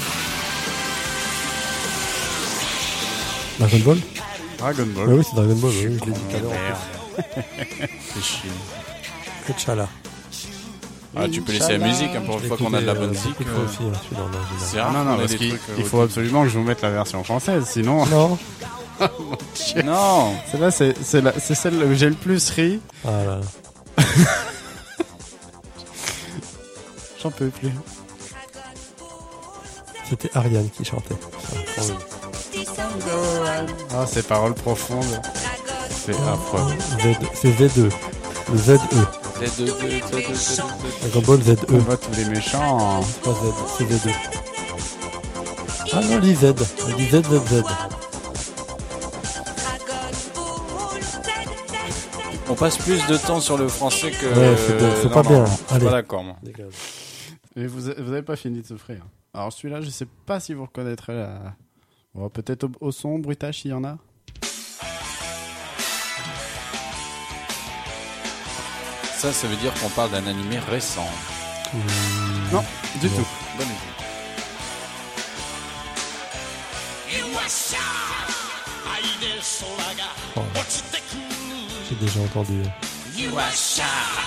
Dragon Ball? Dragon Ball. Oui, c'est Dragon Ball, oui, je l'ai dit tout à l'heure. C'est chiant. T'Challa. Ah, tu peux laisser la musique hein, pour une fois qu'on a de la bonne musique. Aussi, hein, celui-là, en original. C'est rare. Non, qu'on ait parce des qu'il trucs, il faut absolument que je vous mette la version française, sinon. Non. Non. Celle-là, c'est celle où j'ai le plus ri. Ah là là. J'en peux plus. C'était Ariane qui chantait. Ah, ces paroles profondes. C'est affreux. C'est Z2. Le ZE. Dragon Ball ZE. On voit tous les méchants. C'est pas Z, c'est Z2. Ah non, l'IZ. l'IZZZ. On passe plus de temps sur le français que. Ouais, c'est pas bien. Je suis Allez. pas d'accord moi. Dégage. Et vous avez pas fini de souffrir. Alors celui-là, je sais pas si vous reconnaîtrez la. Bon, peut-être au son, bruitage s'il y en a. Ça veut dire qu'on parle d'un animé récent. Non, du tout. Bonne idée. Oh. J'ai déjà entendu. C'est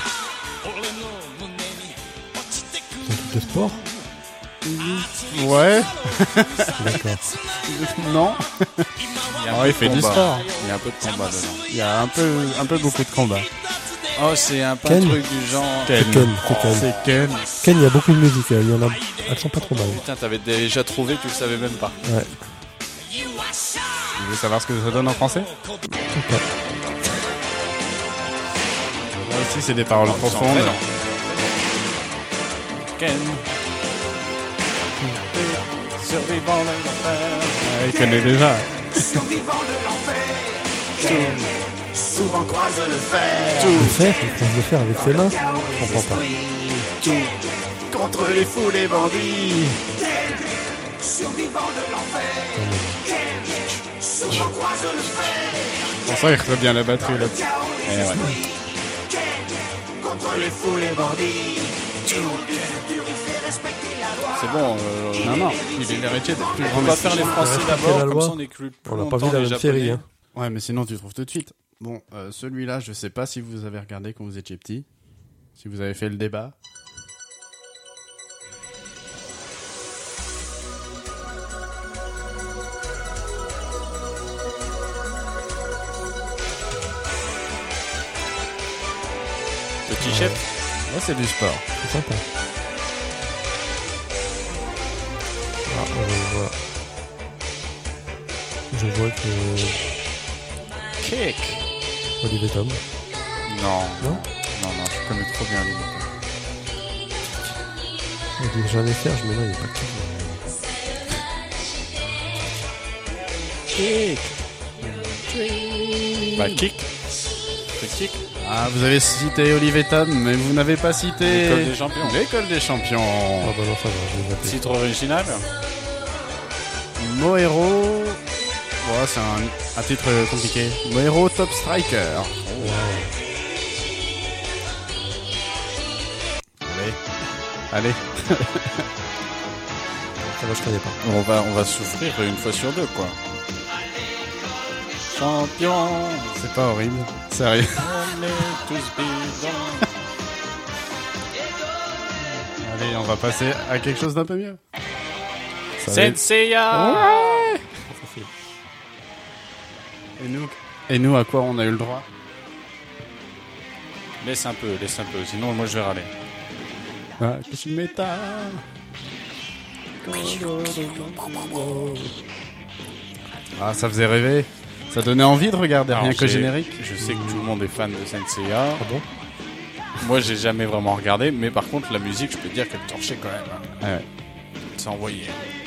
un truc de sport? Ouais. D'accord. Non. Il fait du sport. Il y a un peu de combat dedans. Il y a un peu beaucoup de combats. Oh, c'est un peu Ken. un truc du genre. C'est Ken. C'est Ken. Ken, il y a beaucoup de musique. Il y en a. Elles sont pas trop mal. Putain, t'avais déjà trouvé, tu le savais même pas. Ouais. Vous voulez savoir ce que ça donne en français? Sympa. Là aussi, c'est des paroles profondes. Ken. Survivant de l'enfer. Il connaît déjà. Souvent croise le fer. Le fer, il croise le fer avec ses mains. Je comprends pas. Contre les fous, les bandits. Survivant de l'enfer. Souvent croise le fer. Pour ça, il refait bien la batterie là-dessus. Contre les fous, les bandits. C'est bon. Non, il est l'héritier des plus On grands va faire les Français Respecter la d'abord, comme loi. ça on écoute plus On n'a pas longtemps vu la les même Japonais. série. Hein. Ouais, mais sinon, tu trouves tout de suite. Bon, celui-là, je sais pas si vous avez regardé quand vous étiez petit. Si vous avez fait le débat. Petit chef. Là, c'est du sport. C'est sympa. Ah, je vois que Kick. Olivier Tom. Non. Non, Je connais trop bien les il dit j'en ai faire, je me dis non, il est pas qui. Kick. Bah, kick. C'est kick. Ah, vous avez cité Olivier Tom, mais vous n'avez pas cité... L'école des champions. L'école des champions. Ah bah non, ça va, je vais zapper. Titre original. Mohero... Ouais, c'est un titre compliqué. Mohero Top Striker. Allez. Ça va, je connais pas. On va souffrir une fois sur deux, quoi. Champion. C'est pas horrible. Sérieux. On est tous bidons. Allez, on va passer à quelque chose d'un peu mieux. Ça va être- Senseiya. Ouais. Et nous, à quoi on a eu le droit? Laisse un peu, sinon moi je vais râler. Ah, que tu m'étais. Ah, ça faisait rêver. Ça donnait envie de regarder. Alors, rien que générique. Je sais que tout le monde est fan de Senseiya. Ah bon? Moi, j'ai jamais vraiment regardé, mais par contre, la musique, je peux dire qu'elle torchait quand même. Ouais. Ça envoyait.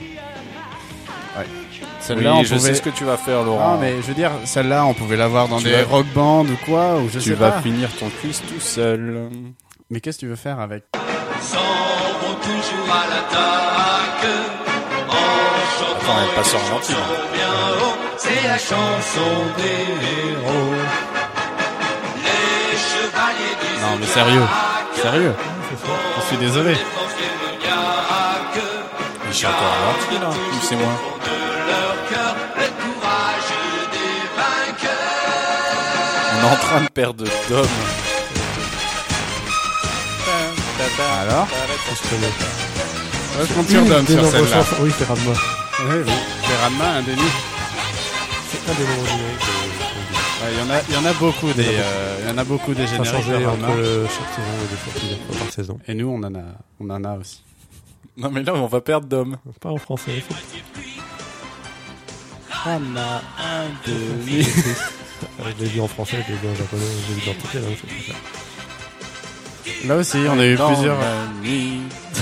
Celle-là, Oui, on je pouvait... sais ce que tu vas faire, Laurent. Non, mais je veux dire, celle-là, on pouvait l'avoir dans Tu des vas- rock bands ou quoi, ou je sais Tu vas pas. finir ton quiz tout seul. Mais qu'est-ce que tu veux faire avec? S'en vont toujours à l'attaque. En chantant Attends, elle passe en gentil. bien haut, c'est la chanson des héros. Les chevaliers du Non, mais sérieux. Zodiac Sérieux. Je suis désolé. défoncent les démoniaques. Il chante en gentil, là. Ou c'est moi. De leur cœur, le courage des vainqueurs. On est en train de perdre Dom. Alors? Je connais. Ouais, je compte sur Dom Des sur nombreuses celle-là. chansons. Oui, c'est Radma. Oui, oui. C'est Ranma, un déni. C'est un des nombreux génériques. Ouais, il y en a beaucoup des, il y en a beaucoup des Ça a génériques changé de Ranma. entre chaque saison et des fois plusieurs fois par saison. Et nous, on en a aussi. Non, mais là, on va perdre Dom. Pas en français. Ranma, un déni. Je l'ai vu en français, je l'ai vu en japonais, je l'ai vu dans toutes les langues. C'est ça. Là aussi, on a eu Dans plusieurs. la nuit.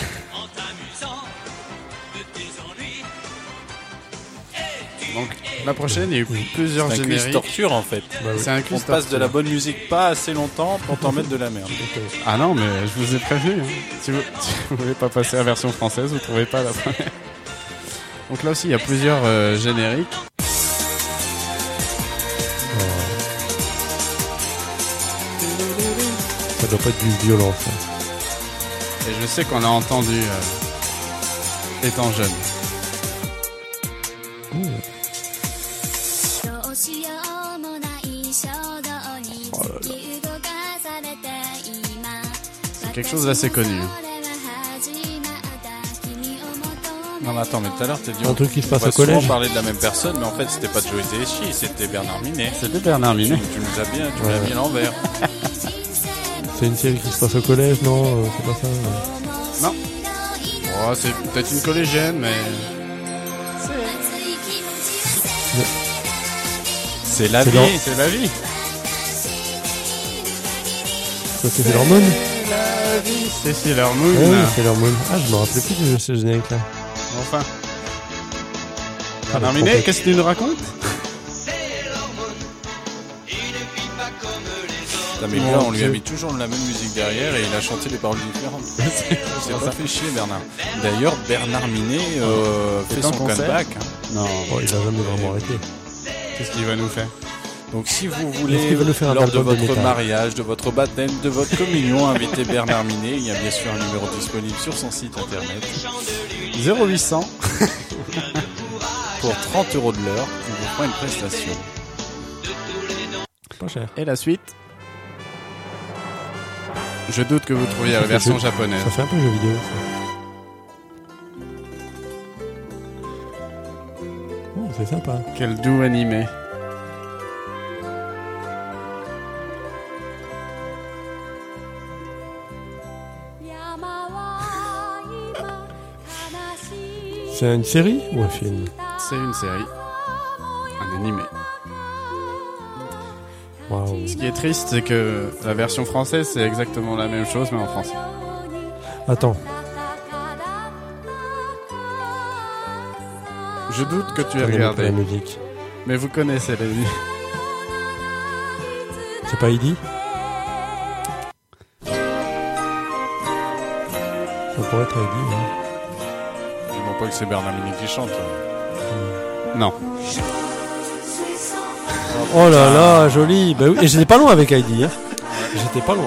Donc, la prochaine, il y a eu plusieurs C'est un quiz génériques. torture, en fait. Bah oui. C'est un On quiz passe de la torture. bonne musique pas assez longtemps pour t'en mettre de la merde. Ah non, mais je vous ai prévenu. Hein. Si vous voulez pas passer à la version française, vous trouvez pas la première. Donc là aussi, il y a plusieurs génériques. Ça doit pas être du violent, ça. Et je sais qu'on a entendu étant jeune. C'est quelque chose d'assez connu. Non, mais attends, mais tout à l'heure, t'as dit... Un truc qui se passe on va au collège. souvent parler de la même personne, mais en fait, c'était pas Joey Teshi, c'était Bernard Minet. C'était Bernard Minet. Tu nous as bien, tu m'as mis à l'envers. C'est une série qui se passe au collège, non c'est pas ça. Non. Oh, c'est peut-être une collégienne, mais... C'est la C'est vie. dans- C'est la vie. Quoi, c'est l'hormone? C'est Sailor Moon. Oui, c'est l'hormone. Ah, je me rappelais plus de ce générique-là. Enfin. Ah, Bernard le Minet, trompette. qu'est-ce que tu nous racontes? Putain, mais là, on lui a mis toujours la même musique derrière et il a chanté des paroles différentes. C'est pas fait chier, Bernard. D'ailleurs, Bernard Minet fait en son concert comeback. hein. Non. Oh, il a jamais vraiment arrêté. Qu'est-ce qu'il va nous faire? Donc si vous Est-ce voulez, qu'il va nous faire un lors de album de votre métal mariage, de votre baptême, de votre communion, inviter Bernard Minet. Il y a bien sûr un numéro disponible sur son site internet. 0800. Pour 30 € de l'heure, on vous fera une prestation. Pas cher. Et la suite? Je doute que vous trouviez la version japonaise. Ça fait un peu jeu vidéo, ça. Oh, c'est sympa. Quel doux animé. C'est une série ou un film? C'est une série. Un animé. Waouh. Ce qui est triste, c'est que la version française, c'est exactement la même chose, mais en français. Attends. Je doute que tu aies Regarde regardé. la musique. Mais vous connaissez les musiques. C'est pas Heidi? Ça pourrait être Heidi, hein. Je vois pas que c'est Bernard Minet qui chante. Non. Oh là là, joli. Bah oui. Et j'étais pas loin avec Heidi, hein. J'étais pas loin.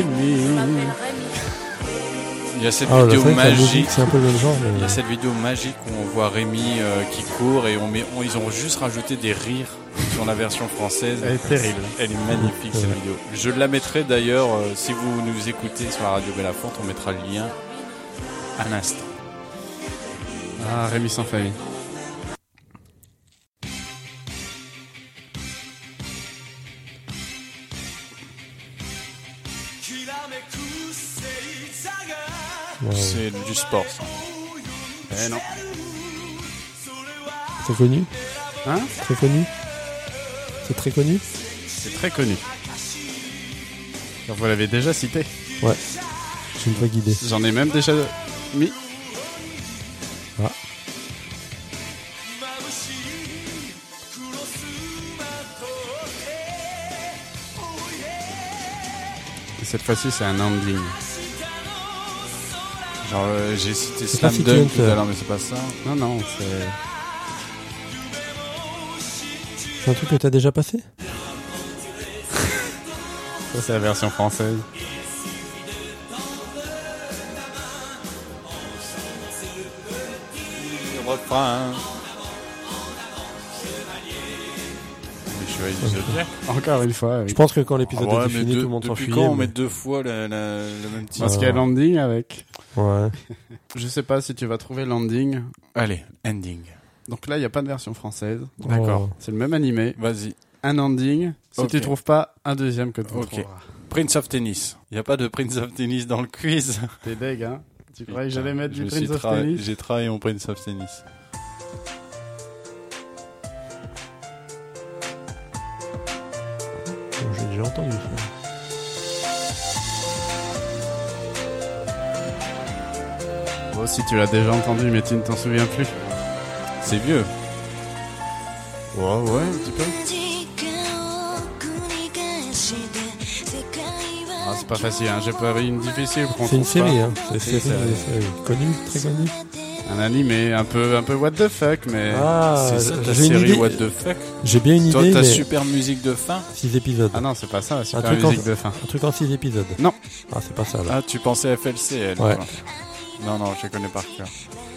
Il y a cette Ah, vidéo c'est vrai que la magique. musique, c'est un peu le même genre, Il y mais... a cette vidéo magique où on voit Rémi qui court et ils ont juste rajouté des rires sur la version française. Elle est terrible. Elle est magnifique cette vidéo. Je la mettrai d'ailleurs, si vous nous écoutez sur la radio Belafonte, on mettra le lien à l'instant. Ah, Rémi sans famille. C'est du sport, ça. Eh non. C'est connu? Hein? Très connu? C'est très connu? C'est très connu. Alors, vous l'avez déjà cité? Ouais. J'ai une vague idée. J'en ai même déjà mis. Ah. Et cette fois-ci, c'est un ending. Genre, j'ai cité C'est Slam pas si Dunk tu tout viens de- à l'heure, mais c'est pas ça. Non, c'est... C'est un truc que t'as déjà passé? Ça, c'est la version française. Le refrain. Les chevaliers du Zodiac. Encore une fois. Oui. Je pense que quand l'épisode Ouais, est mais fini, tout le monde depuis s'enfuyait. quand on met 2 fois le même titre? Parce qu'il y a l'ending avec. Ouais. Je sais pas si tu vas trouver l'ending. Allez, ending. Donc là, il n'y a pas de version française. D'accord. C'est le même animé. Vas-y. Un ending. Si Ok. tu trouves pas, un deuxième que tu Ok. trouveras. Prince of Tennis. Il n'y a pas de Prince of Tennis dans le quiz. T'es deg, hein? Tu croyais que j'allais mettre Je du suis Prince of tra- Tennis? J'ai travaillé en Prince of Tennis. J'ai déjà entendu ça. Bon, si tu l'as déjà entendu, mais tu ne t'en souviens plus. C'est vieux. Ouais, un petit peu. Ah, c'est pas facile, hein. J'ai pas une difficile qu'on C'est une trouve pas. série, hein. C'est C'est une série, série. connue, très connue. Un animé un peu what the fuck, mais... Ah, C'est ça ta j'ai une série idée. What the fuck? J'ai bien une Toi, idée, ta mais super musique de fin? 6 épisodes. Ah non, c'est pas ça, la super truc en- musique de fin. Un truc en 6 épisodes. Non. Ah, c'est pas ça, là. Ah, tu pensais FLC, elle. Ouais. quoi. Non, je connais par cœur.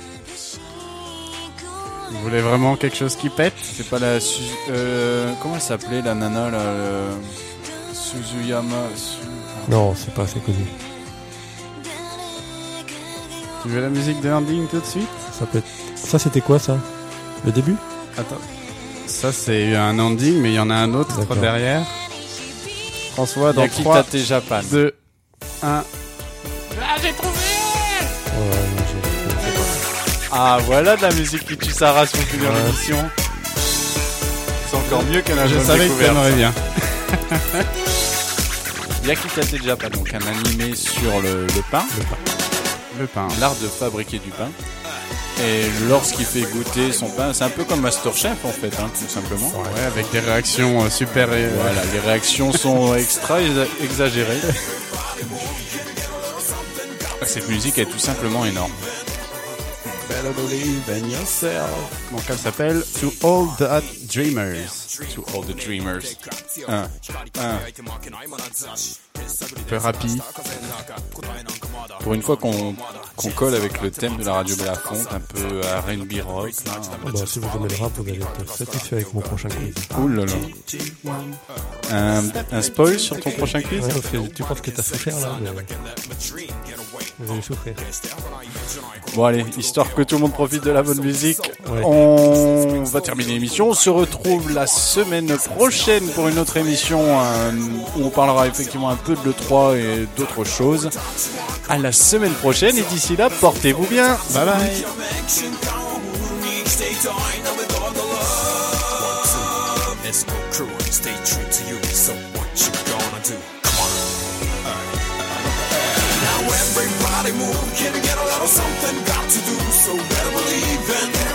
Vous voulez vraiment quelque chose qui pète? C'est pas la... comment elle s'appelait, la nana, là? Suzuyama... Non, c'est pas assez connu. Tu veux la musique de l'ending tout de suite? Ça peut être... Ça, c'était quoi, ça? Le début? Attends. Ça, c'est un ending, mais il y en a un autre D'accord. derrière. François, dans Yakita 3, Te Japan. 2, 1... Ouais, mais Ah, voilà de la musique qui tue sa race pour finir Ouais. l'émission. C'est encore mieux qu'un Je album savais que découverte. t'aimerais bien. Yakita Te Japan, donc un animé sur le pain, Le pain. l'art de fabriquer du pain. Et lorsqu'il fait goûter son pain, c'est un peu comme Masterchef en fait, hein, tout simplement. Ouais, avec des réactions super... Voilà, les réactions sont extra exagérées. Cette musique est tout simplement énorme. Better believe in yourself. Donc elle s'appelle To All the Dreamers. To all the dreamers. Un. Un peu rapide. Pour une fois qu'on colle avec le thème de la radio Belafonte, un peu R&B rock. Là. bah, si vous aimez le rap, vous allez être satisfait avec mon prochain quiz. Ouh là là. Un spoil sur ton prochain quiz? Ouais, parce que tu penses que t'as souffert, là, mais... Vous allez souffrir. Bon allez, histoire que tout le monde profite de la bonne musique, Ouais. on va terminer l'émission. On se retrouve la semaine prochaine pour une autre émission où on parlera effectivement un peu de l'E3 et d'autres choses. À la semaine prochaine et d'ici là, portez-vous bien. Bye bye. Everybody move, can you get a little something got to do? So better believe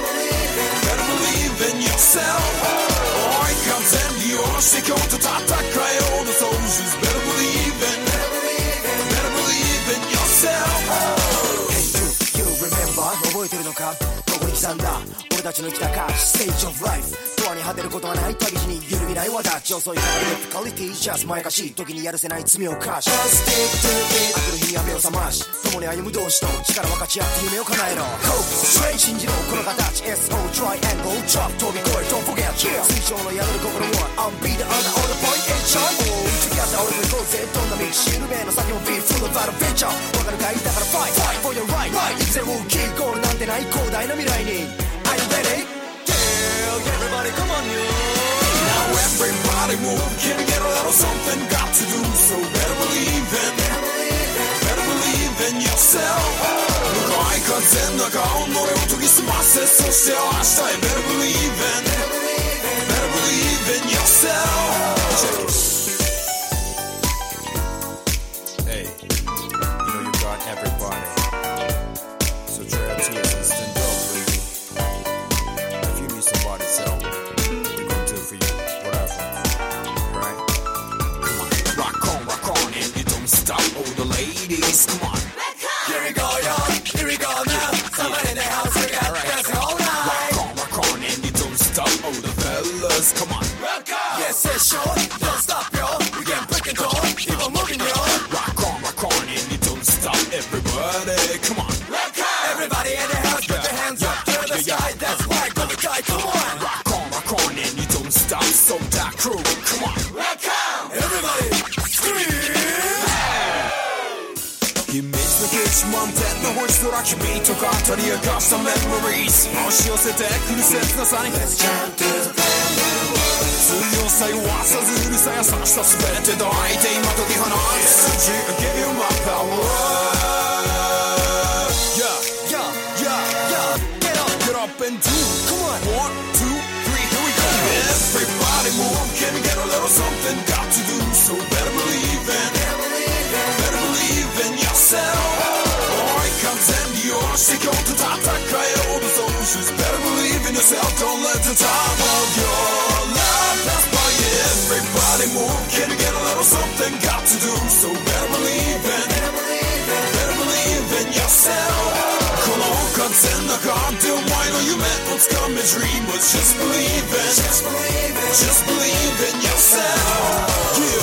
in yourself. Oi, contend your stick on the tatakai all the soldiers. Better believe in yourself. Hey, you remember? 覚えてるのか？どこに刻んだ俺たちの生きた価値 Stage of life 永遠に果てることはない旅路に揺るぎない輪立ち遅いからディフィカリティジャスまやかしい時にやるせない罪を犯し Stick to it 明くる日には目を覚まし共に歩む同士と力分かち合って夢を叶えろ Hope straight 信じろこの形 SO triangle drop 飛び越え Don't forget yeah 水上の宿る心は I'm be the other on the point and shine Oh together 俺と行こうぜどんな道しるべの先も be full of adventure わかるかいだから fight for your right いつでもキーゴールなんてない広大な未来に Are you ready? Everybody, come on, you. Now everybody move, can you get a little something got to do? So better believe in yourself. 風の中を俺を研ぎ澄ませそして明日へ Better believe in yourself Hey, you know you got everybody So dry your tears and stand up baby If you need somebody to help They're gonna do it for you, whatever Right? Come on, rock on and you don't stop all the ladies, come on Here we go, yo, here we go now Someone in the house, we got dancing all night Rock on and you don't stop all the fellas, come on Yes, it's sure, don't stop, yo We can break it all, keep on moving, yo Rock on and you don't stop everybody, come on Everybody in the house, put your hands up to the sky That's why, go to die, come on Rock on and you don't stop, so that crew, come on Everybody, scream秘密の基地満点の星空君とか取り明かしたメモリーズ押し寄せてくる切なさに Let's jump to the planet 強さ弱さずるさ優しさ全て抱いて今解き放つ I'll give you my power Get up and do Come on 1, 2, 3 here we go Everybody move can get a little something got to do So better believe in yourself 追い風によして今日と戦えようと So just better believe in yourself Don't let the time of your life pass by Everybody move can you get a little something got to do So better believe in yourself この風の中でお前の夢をつかめ Dream but just believe in yourself Yeah